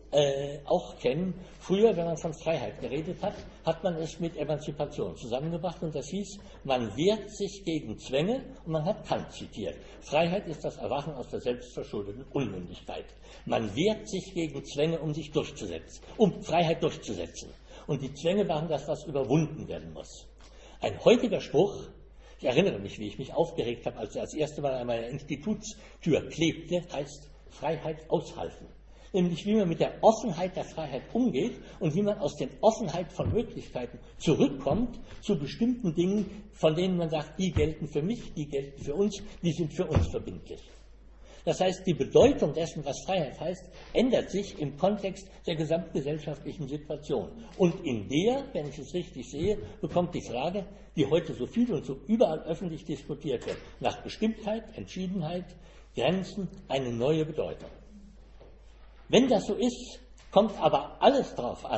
auch kennen. Früher, wenn man von Freiheit geredet hat, hat man es mit Emanzipation zusammengebracht und das hieß, man wehrt sich gegen Zwänge und man hat Kant zitiert. Freiheit ist das Erwachen aus der selbstverschuldeten Unmündigkeit. Man wehrt sich gegen Zwänge, um sich durchzusetzen, um Freiheit durchzusetzen. Und die Zwänge waren das, was überwunden werden muss. Ein heutiger Spruch, ich erinnere mich, wie ich mich aufgeregt habe, als er das erste Mal an meiner Institutstür klebte, heißt Freiheit aushalten. Nämlich wie man mit der Offenheit der Freiheit umgeht und wie man aus der Offenheit von Möglichkeiten zurückkommt zu bestimmten Dingen, von denen man sagt, die gelten für mich, die gelten für uns, die sind für uns verbindlich. Das heißt, die Bedeutung dessen, was Freiheit heißt, ändert sich im Kontext der gesamtgesellschaftlichen Situation. Und in der, wenn ich es richtig sehe, bekommt die Frage, die heute so viel und so überall öffentlich diskutiert wird, nach Bestimmtheit, Entschiedenheit, Grenzen eine neue Bedeutung. Wenn das so ist, kommt aber alles darauf an,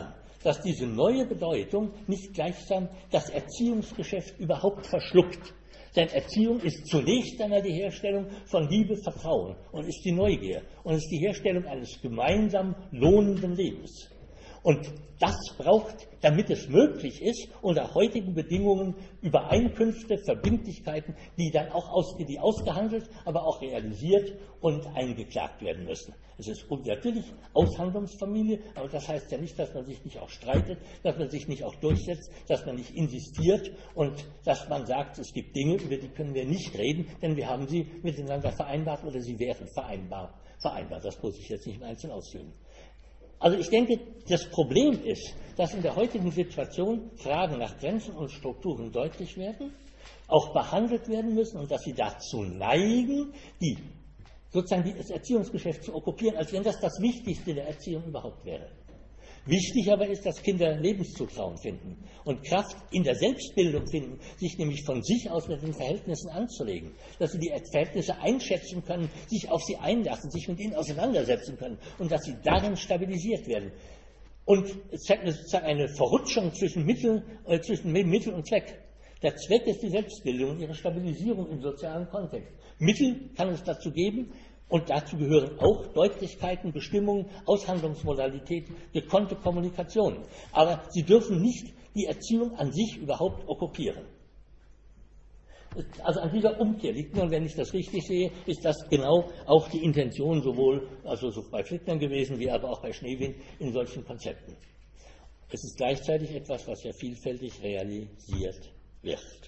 dass diese neue Bedeutung nicht gleichsam das Erziehungsgeschäft überhaupt verschluckt. Denn Erziehung ist zunächst einmal die Herstellung von Liebe, Vertrauen und ist die Neugier und ist die Herstellung eines gemeinsam lohnenden Lebens. Und das braucht, damit es möglich ist, unter heutigen Bedingungen Übereinkünfte, Verbindlichkeiten, die dann auch ausgehandelt, aber auch realisiert und eingeklagt werden müssen. Es ist natürlich Aushandlungsfamilie, aber das heißt ja nicht, dass man sich nicht auch streitet, dass man sich nicht auch durchsetzt, dass man nicht insistiert und dass man sagt, es gibt Dinge, über die können wir nicht reden, denn wir haben sie miteinander vereinbart oder sie wären vereinbar. Das muss ich jetzt nicht im Einzelnen ausführen. Also ich denke, das Problem ist, dass in der heutigen Situation Fragen nach Grenzen und Strukturen deutlich werden, auch behandelt werden müssen und dass sie dazu neigen, sozusagen das Erziehungsgeschäft zu okkupieren, als wenn das das Wichtigste der Erziehung überhaupt wäre. Wichtig aber ist, dass Kinder Lebenszutrauen finden und Kraft in der Selbstbildung finden, sich nämlich von sich aus mit den Verhältnissen anzulegen, dass sie die Verhältnisse einschätzen können, sich auf sie einlassen, sich mit ihnen auseinandersetzen können und dass sie darin stabilisiert werden. Und es zeigt eine Verrutschung zwischen Mittel und Zweck. Der Zweck ist die Selbstbildung und ihre Stabilisierung im sozialen Kontext. Mittel kann es dazu geben, und dazu gehören auch Deutlichkeiten, Bestimmungen, Aushandlungsmodalitäten, gekonnte Kommunikation. Aber sie dürfen nicht die Erziehung an sich überhaupt okkupieren. Also an dieser Umkehr liegt nur, wenn ich das richtig sehe, ist das genau auch die Intention sowohl so bei Flickner gewesen, wie aber auch bei Schneewind in solchen Konzepten. Es ist gleichzeitig etwas, was ja vielfältig realisiert wird.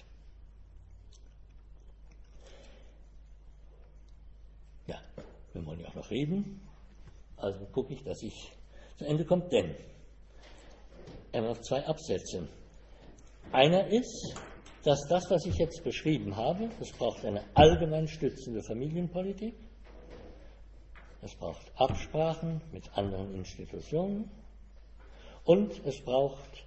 Ja, wir wollen ja auch noch reden, also gucke ich, dass ich zu Ende komme, denn er hat noch 2 Absätze. Einer ist, dass das, was ich jetzt beschrieben habe, es braucht eine allgemein stützende Familienpolitik, es braucht Absprachen mit anderen Institutionen und es braucht,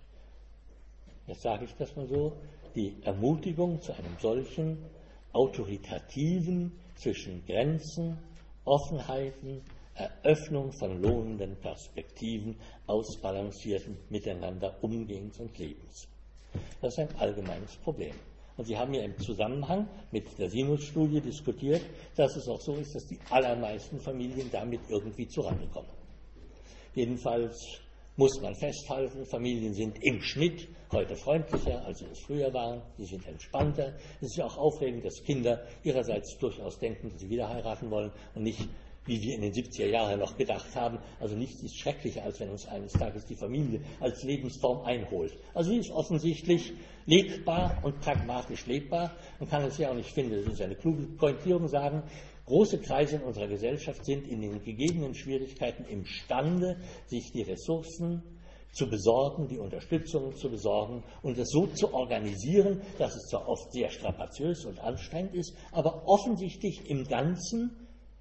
jetzt sage ich das mal so, die Ermutigung zu einem solchen autoritativen zwischen Grenzen, Offenheiten, Eröffnung von lohnenden Perspektiven, ausbalancierten Miteinander Umgehens und Lebens. Das ist ein allgemeines Problem. Und Sie haben ja im Zusammenhang mit der Sinus-Studie diskutiert, dass es auch so ist, dass die allermeisten Familien damit irgendwie zurande kommen. Jedenfalls muss man festhalten, Familien sind im Schnitt heute freundlicher, als sie es früher waren. Sie sind entspannter. Es ist ja auch aufregend, dass Kinder ihrerseits durchaus denken, dass sie wieder heiraten wollen und nicht, wie wir in den 70er Jahren noch gedacht haben, also nichts ist schrecklicher, als wenn uns eines Tages die Familie als Lebensform einholt. Also sie ist offensichtlich lebbar und pragmatisch lebbar. Man kann es ja auch nicht finden, das ist eine kluge Pointierung sagen, große Kreise in unserer Gesellschaft sind in den gegebenen Schwierigkeiten imstande, sich die Ressourcen zu besorgen, die Unterstützung zu besorgen und es so zu organisieren, dass es zwar oft sehr strapaziös und anstrengend ist, aber offensichtlich im Ganzen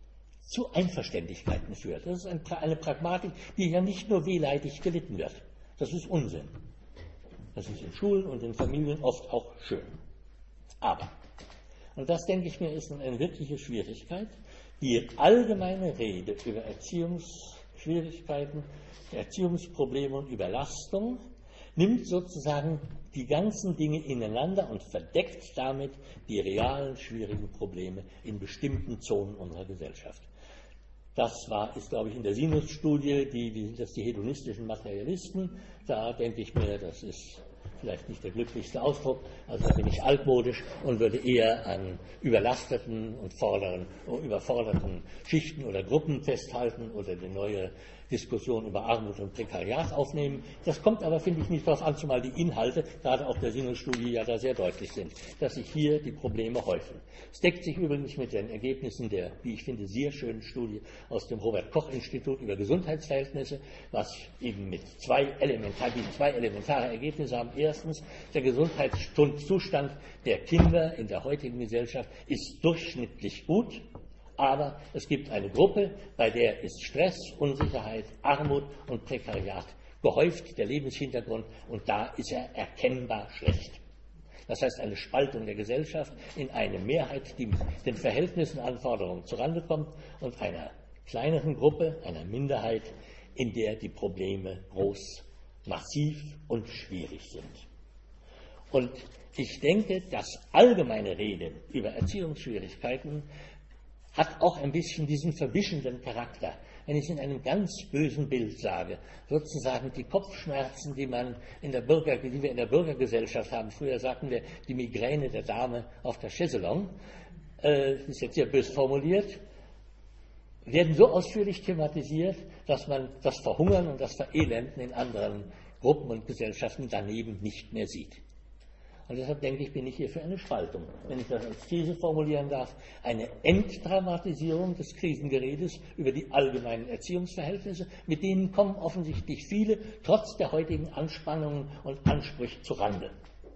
zu Einverständigkeiten führt. Das ist eine Pragmatik, die ja nicht nur wehleidig gelitten wird. Das ist Unsinn. Das ist in Schulen und in Familien oft auch schön. Aber, und das denke ich mir, ist eine wirkliche Schwierigkeit, die allgemeine Rede über Erziehungsschwierigkeiten, Erziehungsprobleme und Überlastung nimmt sozusagen die ganzen Dinge ineinander und verdeckt damit die realen, schwierigen Probleme in bestimmten Zonen unserer Gesellschaft. Das ist, glaube ich, in der Sinus-Studie, die hedonistischen Materialisten. Da denke ich mir, das ist vielleicht nicht der glücklichste Ausdruck, also da bin ich altmodisch und würde eher an überlasteten und überforderten Schichten oder Gruppen festhalten oder die neue Diskussion über Armut und Prekariat aufnehmen. Das kommt aber, finde ich, nicht darauf an, zumal die Inhalte, gerade auch der Sinus-Studie, ja da sehr deutlich sind, dass sich hier die Probleme häufen. Es deckt sich übrigens mit den Ergebnissen der, wie ich finde, sehr schönen Studie aus dem Robert-Koch-Institut über Gesundheitsverhältnisse, was eben mit zwei elementare Ergebnisse haben. Erstens, der Gesundheitszustand der Kinder in der heutigen Gesellschaft ist durchschnittlich gut. Aber es gibt eine Gruppe, bei der ist Stress, Unsicherheit, Armut und Prekariat gehäuft, der Lebenshintergrund, und da ist er erkennbar schlecht. Das heißt, eine Spaltung der Gesellschaft in eine Mehrheit, die den Verhältnissen, Anforderungen zurande kommt, und einer kleineren Gruppe, einer Minderheit, in der die Probleme groß massiv und schwierig sind. Und ich denke, das allgemeine Reden über Erziehungsschwierigkeiten hat auch ein bisschen diesen verwischenden Charakter. Wenn ich es in einem ganz bösen Bild sage, sozusagen die Kopfschmerzen, die wir in der Bürgergesellschaft haben, früher sagten wir die Migräne der Dame auf der Chaiselong, ist jetzt sehr bös formuliert, werden so ausführlich thematisiert, dass man das Verhungern und das Verelenden in anderen Gruppen und Gesellschaften daneben nicht mehr sieht. Und deshalb denke ich, bin ich hier für eine Spaltung. Wenn ich das als These formulieren darf, eine Entdramatisierung des Krisengeredes über die allgemeinen Erziehungsverhältnisse, mit denen kommen offensichtlich viele, trotz der heutigen Anspannungen und Ansprüche zurande.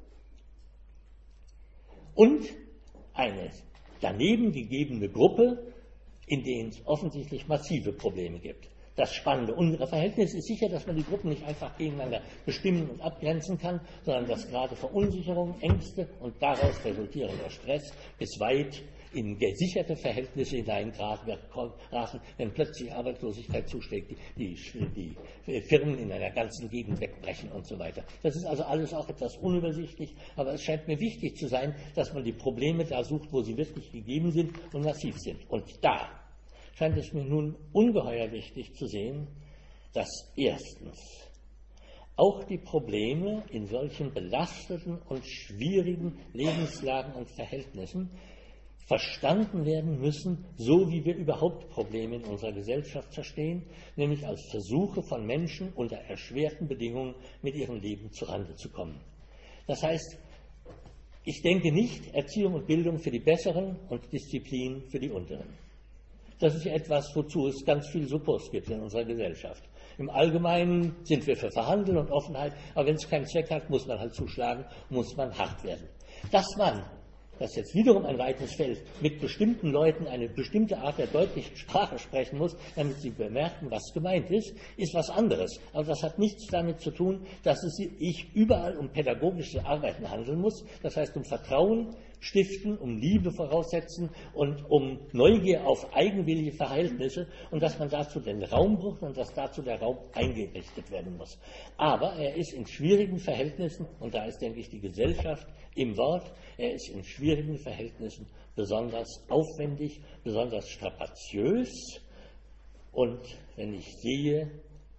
Und eine daneben gegebene Gruppe, in denen es offensichtlich massive Probleme gibt. Das Spannende unserer Verhältnisse ist sicher, dass man die Gruppen nicht einfach gegeneinander bestimmen und abgrenzen kann, sondern dass gerade Verunsicherung, Ängste und daraus resultierender Stress bis weit in gesicherte Verhältnisse hineingeraten, wenn plötzlich Arbeitslosigkeit zuschlägt, die Firmen in einer ganzen Gegend wegbrechen und so weiter. Das ist also alles auch etwas unübersichtlich, aber es scheint mir wichtig zu sein, dass man die Probleme da sucht, wo sie wirklich gegeben sind und massiv sind. Und da scheint es mir nun ungeheuer wichtig zu sehen, dass erstens auch die Probleme in solchen belasteten und schwierigen Lebenslagen und Verhältnissen verstanden werden müssen, so wie wir überhaupt Probleme in unserer Gesellschaft verstehen, nämlich als Versuche von Menschen unter erschwerten Bedingungen mit ihrem Leben zurande zu kommen. Das heißt, ich denke nicht Erziehung und Bildung für die Besseren und Disziplin für die Unteren. Das ist ja etwas, wozu es ganz viel Suppos gibt in unserer Gesellschaft. Im Allgemeinen sind wir für Verhandeln und Offenheit, aber wenn es keinen Zweck hat, muss man halt zuschlagen, muss man hart werden. Dass man, das ist jetzt wiederum ein weites Feld, mit bestimmten Leuten eine bestimmte Art der deutlichen Sprache sprechen muss, damit sie bemerken, was gemeint ist, ist was anderes. Aber das hat nichts damit zu tun, dass ich überall um pädagogische Arbeiten handeln muss, das heißt um Vertrauen stiften, um Liebe voraussetzen und um Neugier auf eigenwillige Verhältnisse und dass man dazu den Raum braucht und dass dazu der Raum eingerichtet werden muss. Aber er ist in schwierigen Verhältnissen, und da ist, denke ich, die Gesellschaft im Wort, er ist in schwierigen Verhältnissen besonders aufwendig, besonders strapaziös. Und wenn ich sehe,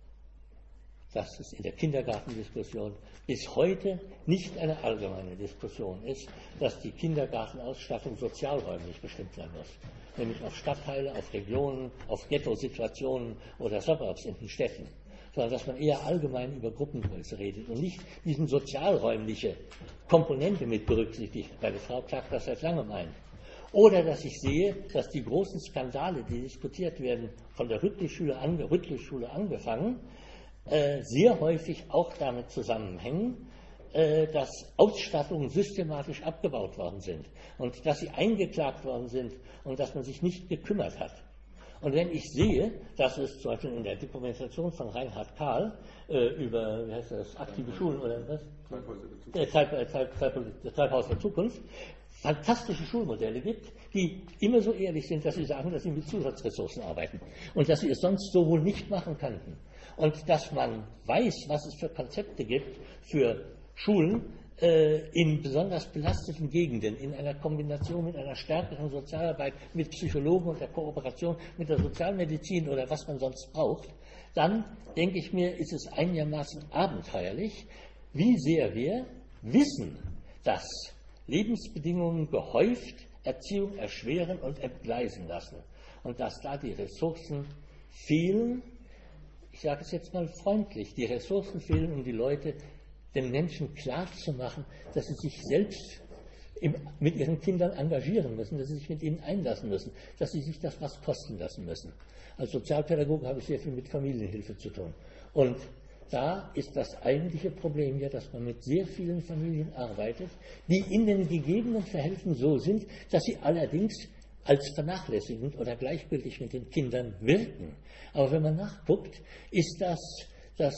dass es in der Kindergartendiskussion bis heute nicht eine allgemeine Diskussion ist, dass die Kindergartenausstattung sozialräumlich bestimmt sein muss. Nämlich auf Stadtteile, auf Regionen, auf Ghetto-Situationen oder Suburbs in den Städten. Sondern dass man eher allgemein über Gruppengröße redet und nicht diesen sozialräumliche Komponente mit berücksichtigt. Meine Frau klagt das seit langem ein. Oder dass ich sehe, dass die großen Skandale, die diskutiert werden, von der Rüttlich-Schule angefangen, sehr häufig auch damit zusammenhängen, dass Ausstattungen systematisch abgebaut worden sind und dass sie eingeklagt worden sind und dass man sich nicht gekümmert hat. Und wenn ich sehe, dass es zum Beispiel in der Dokumentation von Reinhard Kahl über, wie heißt das, aktive Schulen oder was? Treibhaus der Zukunft, fantastische Schulmodelle gibt, die immer so ehrlich sind, dass sie sagen, dass sie mit Zusatzressourcen arbeiten und dass sie es sonst so wohl nicht machen könnten. Und dass man weiß, was es für Konzepte gibt für Schulen in besonders belasteten Gegenden, in einer Kombination mit einer stärkeren Sozialarbeit, mit Psychologen und der Kooperation mit der Sozialmedizin oder was man sonst braucht, dann, denke ich mir, ist es einigermaßen abenteuerlich, wie sehr wir wissen, dass Lebensbedingungen gehäuft Erziehung erschweren und entgleisen lassen und dass da die Ressourcen fehlen. Ich sage es jetzt mal freundlich, die Ressourcen fehlen, um die Leute, den Menschen klarzumachen, dass sie sich selbst mit ihren Kindern engagieren müssen, dass sie sich mit ihnen einlassen müssen, dass sie sich das was kosten lassen müssen. Als Sozialpädagoge habe ich sehr viel mit Familienhilfe zu tun. Und da ist das eigentliche Problem ja, dass man mit sehr vielen Familien arbeitet, die in den gegebenen Verhältnissen so sind, dass sie allerdings als vernachlässigend oder gleichgültig mit den Kindern wirken. Aber wenn man nachguckt, ist das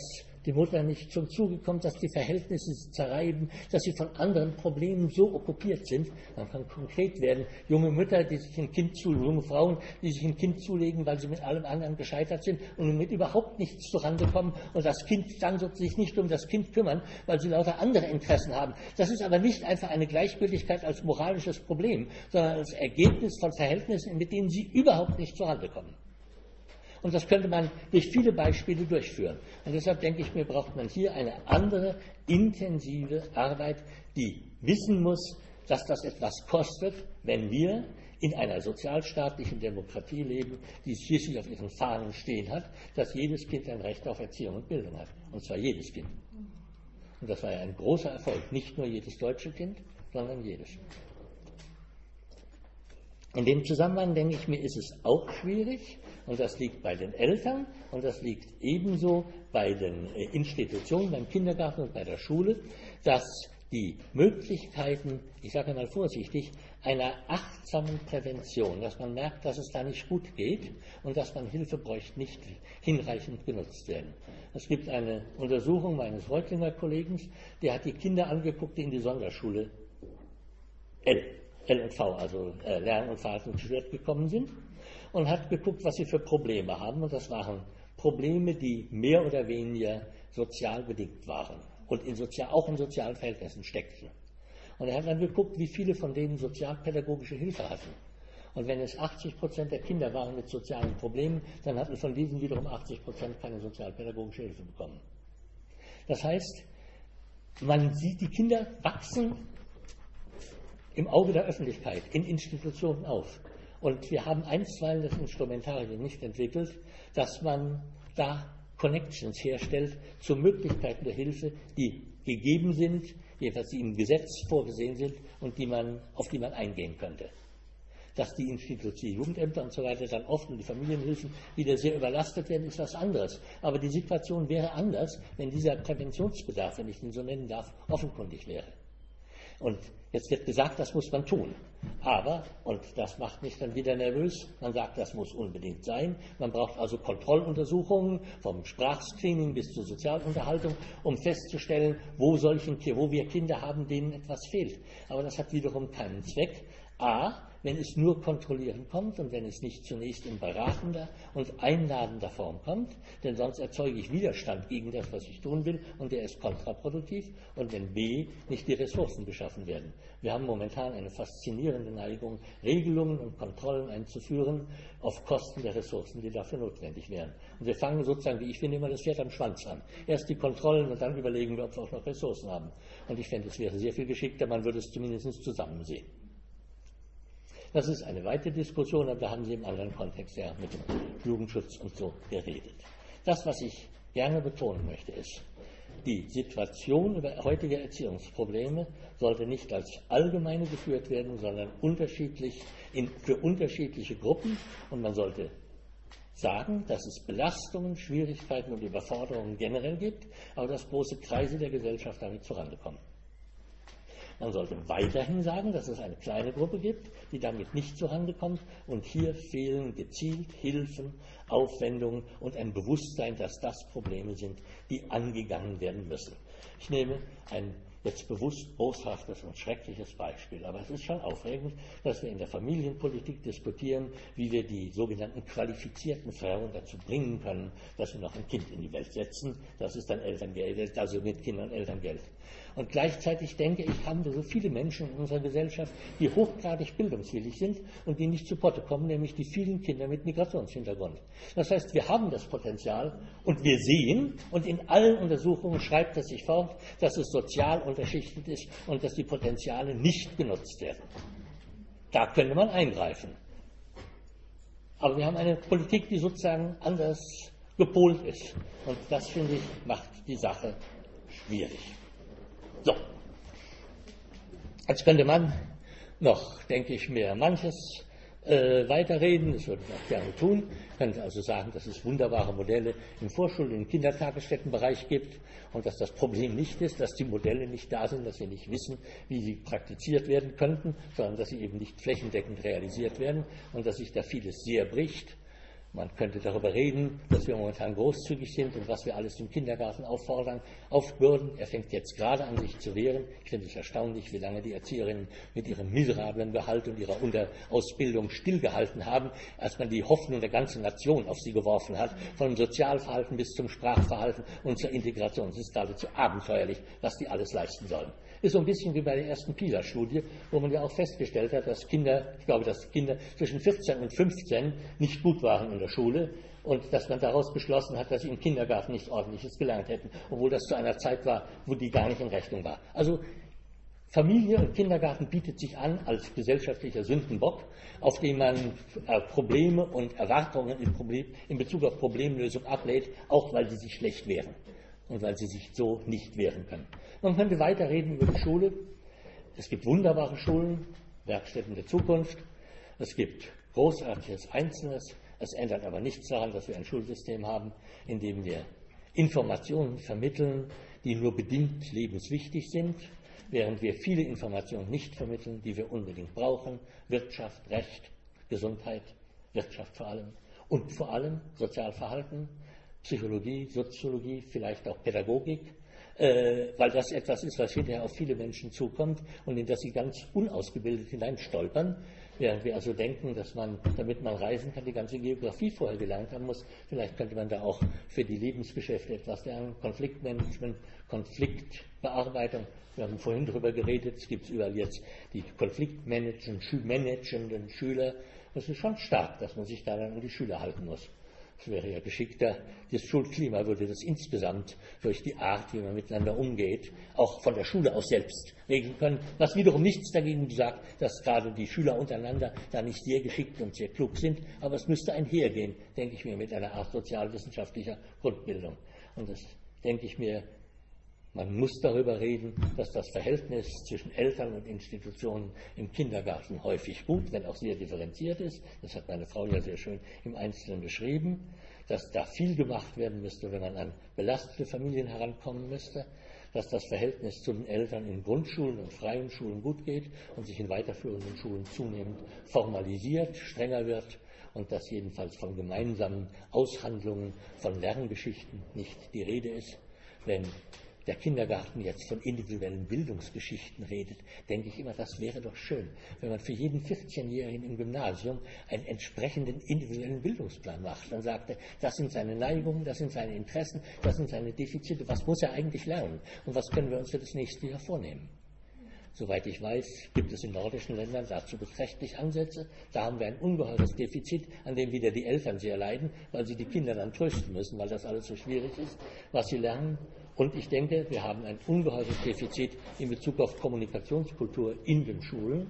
die Mutter nicht zum Zuge kommt, dass die Verhältnisse sie zerreiben, dass sie von anderen Problemen so okkupiert sind. Man kann konkret werden. Junge Mütter, die sich ein Kind zulegen, junge Frauen, die sich ein Kind zulegen, weil sie mit allem anderen gescheitert sind und mit überhaupt nichts zurande kommen und das Kind dann sich nicht um das Kind kümmern, weil sie lauter andere Interessen haben. Das ist aber nicht einfach eine Gleichgültigkeit als moralisches Problem, sondern als Ergebnis von Verhältnissen, mit denen sie überhaupt nicht zurande kommen. Und das könnte man durch viele Beispiele durchführen. Und deshalb denke ich mir, braucht man hier eine andere, intensive Arbeit, die wissen muss, dass das etwas kostet, wenn wir in einer sozialstaatlichen Demokratie leben, die schließlich auf ihren Fahnen stehen hat, dass jedes Kind ein Recht auf Erziehung und Bildung hat. Und zwar jedes Kind. Und das war ja ein großer Erfolg. Nicht nur jedes deutsche Kind, sondern jedes. In dem Zusammenhang, denke ich mir, ist es auch schwierig, und das liegt bei den Eltern und das liegt ebenso bei den Institutionen, beim Kindergarten und bei der Schule, dass die Möglichkeiten, ich sage mal vorsichtig, einer achtsamen Prävention, dass man merkt, dass es da nicht gut geht und dass man Hilfe bräuchte, nicht hinreichend genutzt werden. Es gibt eine Untersuchung meines Reutlinger Kollegen, der hat die Kinder angeguckt, die in die Sonderschule L und V, also Lern- und Verhaltensgestört gekommen sind, und hat geguckt, was sie für Probleme haben. Und das waren Probleme, die mehr oder weniger sozial bedingt waren und auch in sozialen Verhältnissen steckten. Und er hat dann geguckt, wie viele von denen sozialpädagogische Hilfe hatten. Und wenn es 80% der Kinder waren mit sozialen Problemen, dann hatten von diesen wiederum 80% keine sozialpädagogische Hilfe bekommen. Das heißt, man sieht, die Kinder wachsen im Auge der Öffentlichkeit, in Institutionen auf. Und wir haben einstweilen das Instrumentarium nicht entwickelt, dass man da Connections herstellt zu Möglichkeiten der Hilfe, die gegeben sind, jedenfalls die im Gesetz vorgesehen sind und auf die man eingehen könnte. Dass die Institutionen, Jugendämter und so weiter dann oft und die Familienhilfen wieder sehr überlastet werden, ist was anderes. Aber die Situation wäre anders, wenn dieser Präventionsbedarf, wenn ich ihn so nennen darf, offenkundig wäre. Und jetzt wird gesagt, das muss man tun. Aber, und das macht mich dann wieder nervös, man sagt, das muss unbedingt sein. Man braucht also Kontrolluntersuchungen vom Sprachscreening bis zur Sozialunterhaltung, um festzustellen, wo wir Kinder haben, denen etwas fehlt. Aber das hat wiederum keinen Zweck. A, wenn es nur kontrollieren kommt und wenn es nicht zunächst in beratender und einladender Form kommt, denn sonst erzeuge ich Widerstand gegen das, was ich tun will, und der ist kontraproduktiv, und wenn B, nicht die Ressourcen geschaffen werden. Wir haben momentan eine faszinierende Neigung, Regelungen und Kontrollen einzuführen auf Kosten der Ressourcen, die dafür notwendig wären. Und wir fangen sozusagen, wie ich finde, immer das Pferd am Schwanz an. Erst die Kontrollen und dann überlegen wir, ob wir auch noch Ressourcen haben. Und ich fände, es wäre sehr viel geschickter, man würde es zumindest zusammen sehen. Das ist eine weitere Diskussion, aber da haben Sie im anderen Kontext ja mit dem Jugendschutz und so geredet. Das, was ich gerne betonen möchte, ist, die Situation über heutige Erziehungsprobleme sollte nicht als allgemeine geführt werden, sondern für unterschiedliche Gruppen, und man sollte sagen, dass es Belastungen, Schwierigkeiten und Überforderungen generell gibt, aber dass große Kreise der Gesellschaft damit zurande kommen. Man sollte weiterhin sagen, dass es eine kleine Gruppe gibt, die damit nicht zurande kommt, und hier fehlen gezielt Hilfen, Aufwendungen und ein Bewusstsein, dass das Probleme sind, die angegangen werden müssen. Ich nehme ein jetzt bewusst boshaftes und schreckliches Beispiel, aber es ist schon aufregend, dass wir in der Familienpolitik diskutieren, wie wir die sogenannten qualifizierten Frauen dazu bringen können, dass sie noch ein Kind in die Welt setzen. Das ist dann Elterngeld, also mit Kindern Elterngeld. Und gleichzeitig denke ich, haben wir so viele Menschen in unserer Gesellschaft, die hochgradig bildungswillig sind und die nicht zu Potte kommen, nämlich die vielen Kinder mit Migrationshintergrund. Das heißt, wir haben das Potenzial und wir sehen, und in allen Untersuchungen schreibt es sich fort, dass es sozial unterschichtet ist und dass die Potenziale nicht genutzt werden. Da könnte man eingreifen. Aber wir haben eine Politik, die sozusagen anders gepolt ist. Und das, finde ich, macht die Sache schwierig. So, jetzt könnte man noch, denke ich mir, manches weiterreden, das würde ich auch gerne tun. Ich könnte also sagen, dass es wunderbare Modelle im Vorschul- und im Kindertagesstättenbereich gibt und dass das Problem nicht ist, dass die Modelle nicht da sind, dass wir nicht wissen, wie sie praktiziert werden könnten, sondern dass sie eben nicht flächendeckend realisiert werden und dass sich da vieles sehr bricht. Man könnte darüber reden, dass wir momentan großzügig sind und was wir alles im Kindergarten aufbürden. Er fängt jetzt gerade an, sich zu wehren. Ich finde es erstaunlich, wie lange die Erzieherinnen mit ihrem miserablen Gehalt und ihrer Unterausbildung stillgehalten haben, als man die Hoffnung der ganzen Nation auf sie geworfen hat, vom Sozialverhalten bis zum Sprachverhalten und zur Integration. Es ist geradezu abenteuerlich, was die alles leisten sollen. Ist so ein bisschen wie bei der ersten PISA-Studie, wo man ja auch festgestellt hat, dass Kinder zwischen 14 und 15 nicht gut waren in der Schule und dass man daraus beschlossen hat, dass sie im Kindergarten nichts Ordentliches gelernt hätten, obwohl das zu einer Zeit war, wo die gar nicht in Rechnung war. Also Familie und Kindergarten bietet sich an als gesellschaftlicher Sündenbock, auf den man Probleme und Erwartungen in Bezug auf Problemlösung ablehnt, auch weil sie sich schlecht wehren und weil sie sich so nicht wehren können. Man könnte weiterreden über die Schule. Es gibt wunderbare Schulen, Werkstätten der Zukunft. Es gibt großartiges Einzelnes. Es ändert aber nichts daran, dass wir ein Schulsystem haben, in dem wir Informationen vermitteln, die nur bedingt lebenswichtig sind, während wir viele Informationen nicht vermitteln, die wir unbedingt brauchen. Wirtschaft, Recht, Gesundheit, Wirtschaft vor allem und vor allem Sozialverhalten, Psychologie, Soziologie, vielleicht auch Pädagogik, weil das etwas ist, was hinterher auf viele Menschen zukommt und in das sie ganz unausgebildet hineinstolpern, während wir also denken, dass man, damit man reisen kann, die ganze Geografie vorher gelernt haben muss. Vielleicht könnte man da auch für die Lebensgeschäfte etwas lernen, Konfliktmanagement, Konfliktbearbeitung. Wir haben vorhin darüber geredet, es gibt überall jetzt die konfliktmanagenden Schüler. Das ist schon stark, dass man sich da dann an die Schüler halten muss. Es wäre ja geschickter, das Schulklima würde das insgesamt durch die Art, wie man miteinander umgeht, auch von der Schule aus selbst regeln können, was wiederum nichts dagegen sagt, dass gerade die Schüler untereinander da nicht sehr geschickt und sehr klug sind, aber es müsste einhergehen, denke ich mir, mit einer Art sozialwissenschaftlicher Grundbildung. Und das denke ich mir, man muss darüber reden, dass das Verhältnis zwischen Eltern und Institutionen im Kindergarten häufig gut, wenn auch sehr differenziert ist. Das hat meine Frau ja sehr schön im Einzelnen beschrieben, dass da viel gemacht werden müsste, wenn man an belastete Familien herankommen müsste, dass das Verhältnis zu den Eltern in Grundschulen und freien Schulen gut geht und sich in weiterführenden Schulen zunehmend formalisiert, strenger wird und dass jedenfalls von gemeinsamen Aushandlungen von Lerngeschichten nicht die Rede ist. Wenn der Kindergarten jetzt von individuellen Bildungsgeschichten redet, denke ich immer, das wäre doch schön, wenn man für jeden 14-Jährigen im Gymnasium einen entsprechenden individuellen Bildungsplan macht. Dann sagt er, das sind seine Neigungen, das sind seine Interessen, das sind seine Defizite, was muss er eigentlich lernen und was können wir uns für das nächste Jahr vornehmen. Soweit ich weiß, gibt es in nordischen Ländern dazu beträchtlich Ansätze. Da haben wir ein ungeheures Defizit, an dem wieder die Eltern sehr leiden, weil sie die Kinder dann trösten müssen, weil das alles so schwierig ist, was sie lernen. Und ich denke, wir haben ein ungeheures Defizit in Bezug auf Kommunikationskultur in den Schulen.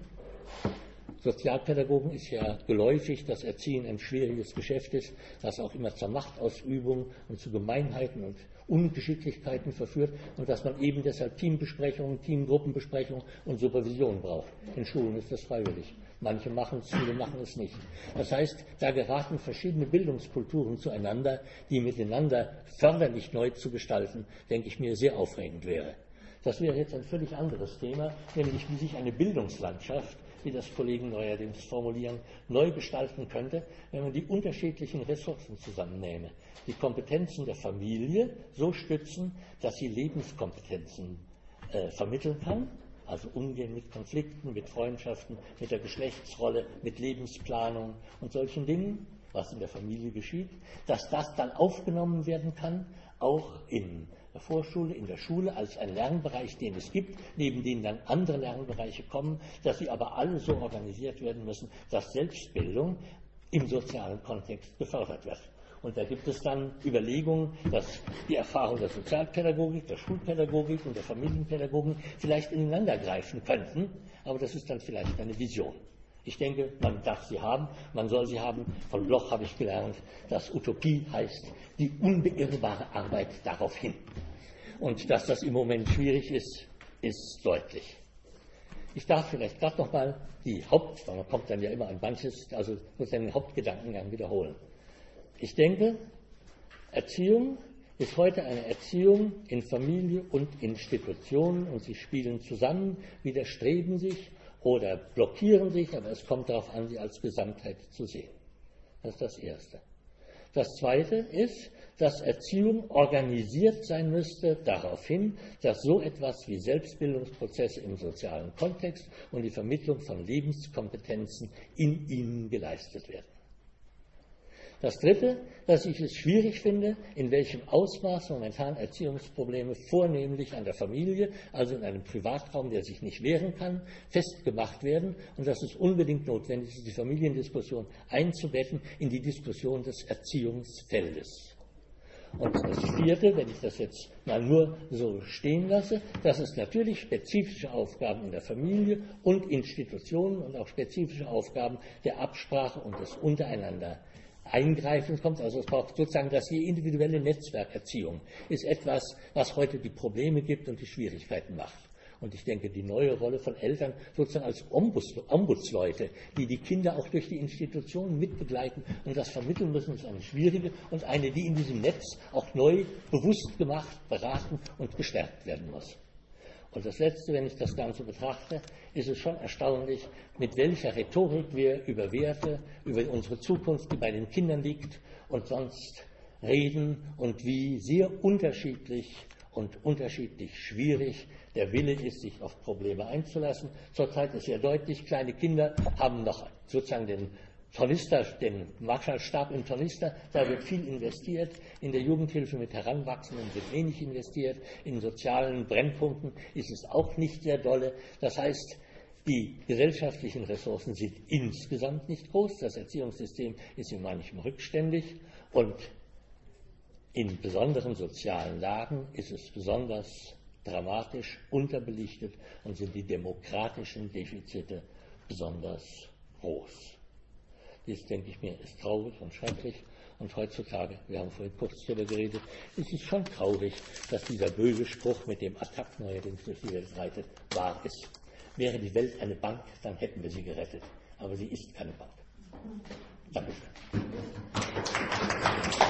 Sozialpädagogen ist ja geläufig, dass Erziehen ein schwieriges Geschäft ist, das auch immer zur Machtausübung und zu Gemeinheiten und Ungeschicklichkeiten verführt und dass man eben deshalb Teambesprechungen, Teamgruppenbesprechungen und Supervision braucht. In Schulen ist das freiwillig. Manche machen es, viele machen es nicht. Das heißt, da geraten verschiedene Bildungskulturen zueinander, die miteinander förderlich neu zu gestalten, denke ich mir, sehr aufregend wäre. Das wäre jetzt ein völlig anderes Thema, nämlich wie sich eine Bildungslandschaft, wie das Kollegen neuerdings formulieren, neu gestalten könnte, wenn man die unterschiedlichen Ressourcen zusammennehme. Die Kompetenzen der Familie so stützen, dass sie Lebenskompetenzen vermitteln kann, also Umgehen mit Konflikten, mit Freundschaften, mit der Geschlechtsrolle, mit Lebensplanung und solchen Dingen, was in der Familie geschieht, dass das dann aufgenommen werden kann, auch in der Vorschule, in der Schule, als ein Lernbereich, den es gibt, neben denen dann andere Lernbereiche kommen, dass sie aber alle so organisiert werden müssen, dass Selbstbildung im sozialen Kontext gefördert wird. Und da gibt es dann Überlegungen, dass die Erfahrung der Sozialpädagogik, der Schulpädagogik und der Familienpädagogik vielleicht ineinander greifen könnten, aber das ist dann vielleicht eine Vision. Ich denke, man darf sie haben, man soll sie haben. Von Bloch habe ich gelernt, dass Utopie heißt, die unbeirrbare Arbeit darauf hin. Und dass das im Moment schwierig ist, ist deutlich. Ich darf vielleicht gerade noch mal man kommt dann ja immer an manches, also muss den Hauptgedankengang wiederholen. Ich denke, Erziehung ist heute eine Erziehung in Familie und Institutionen und sie spielen zusammen, widerstreben sich oder blockieren sich, aber es kommt darauf an, sie als Gesamtheit zu sehen. Das ist das Erste. Das Zweite ist, dass Erziehung organisiert sein müsste darauf hin, dass so etwas wie Selbstbildungsprozesse im sozialen Kontext und die Vermittlung von Lebenskompetenzen in ihnen geleistet werden. Das Dritte, dass ich es schwierig finde, in welchem Ausmaß momentan Erziehungsprobleme vornehmlich an der Familie, also in einem Privatraum, der sich nicht wehren kann, festgemacht werden und dass es unbedingt notwendig ist, die Familiendiskussion einzubetten in die Diskussion des Erziehungsfeldes. Und das Vierte, wenn ich das jetzt mal nur so stehen lasse, dass es natürlich spezifische Aufgaben in der Familie und Institutionen und auch spezifische Aufgaben der Absprache und des Untereinander Eingreifen kommt, also es braucht sozusagen, dass die individuelle Netzwerkerziehung ist etwas, was heute die Probleme gibt und die Schwierigkeiten macht. Und ich denke, die neue Rolle von Eltern sozusagen als Ombudsleute, die die Kinder auch durch die Institutionen mitbegleiten und das vermitteln müssen, ist eine schwierige und eine, die in diesem Netz auch neu bewusst gemacht, beraten und gestärkt werden muss. Und das Letzte, wenn ich das Ganze betrachte, ist es schon erstaunlich, mit welcher Rhetorik wir über Werte, über unsere Zukunft, die bei den Kindern liegt und sonst reden und wie sehr unterschiedlich und unterschiedlich schwierig der Wille ist, sich auf Probleme einzulassen. Zurzeit ist sehr deutlich, kleine Kinder haben noch sozusagen den Marshallstab im Tornister, da wird viel investiert. In der Jugendhilfe mit Heranwachsenden wird wenig investiert. In sozialen Brennpunkten ist es auch nicht sehr dolle. Das heißt, die gesellschaftlichen Ressourcen sind insgesamt nicht groß. Das Erziehungssystem ist in manchem rückständig. Und in besonderen sozialen Lagen ist es besonders dramatisch unterbelichtet und sind die demokratischen Defizite besonders groß. Dies, denke ich mir, ist traurig und schrecklich. Und heutzutage, wir haben vorhin kurz darüber geredet, ist es schon traurig, dass dieser böse Spruch, mit dem Attac neuerdings durch die Welt reitet, wahr ist. Wäre die Welt eine Bank, dann hätten wir sie gerettet. Aber sie ist keine Bank. Dankeschön.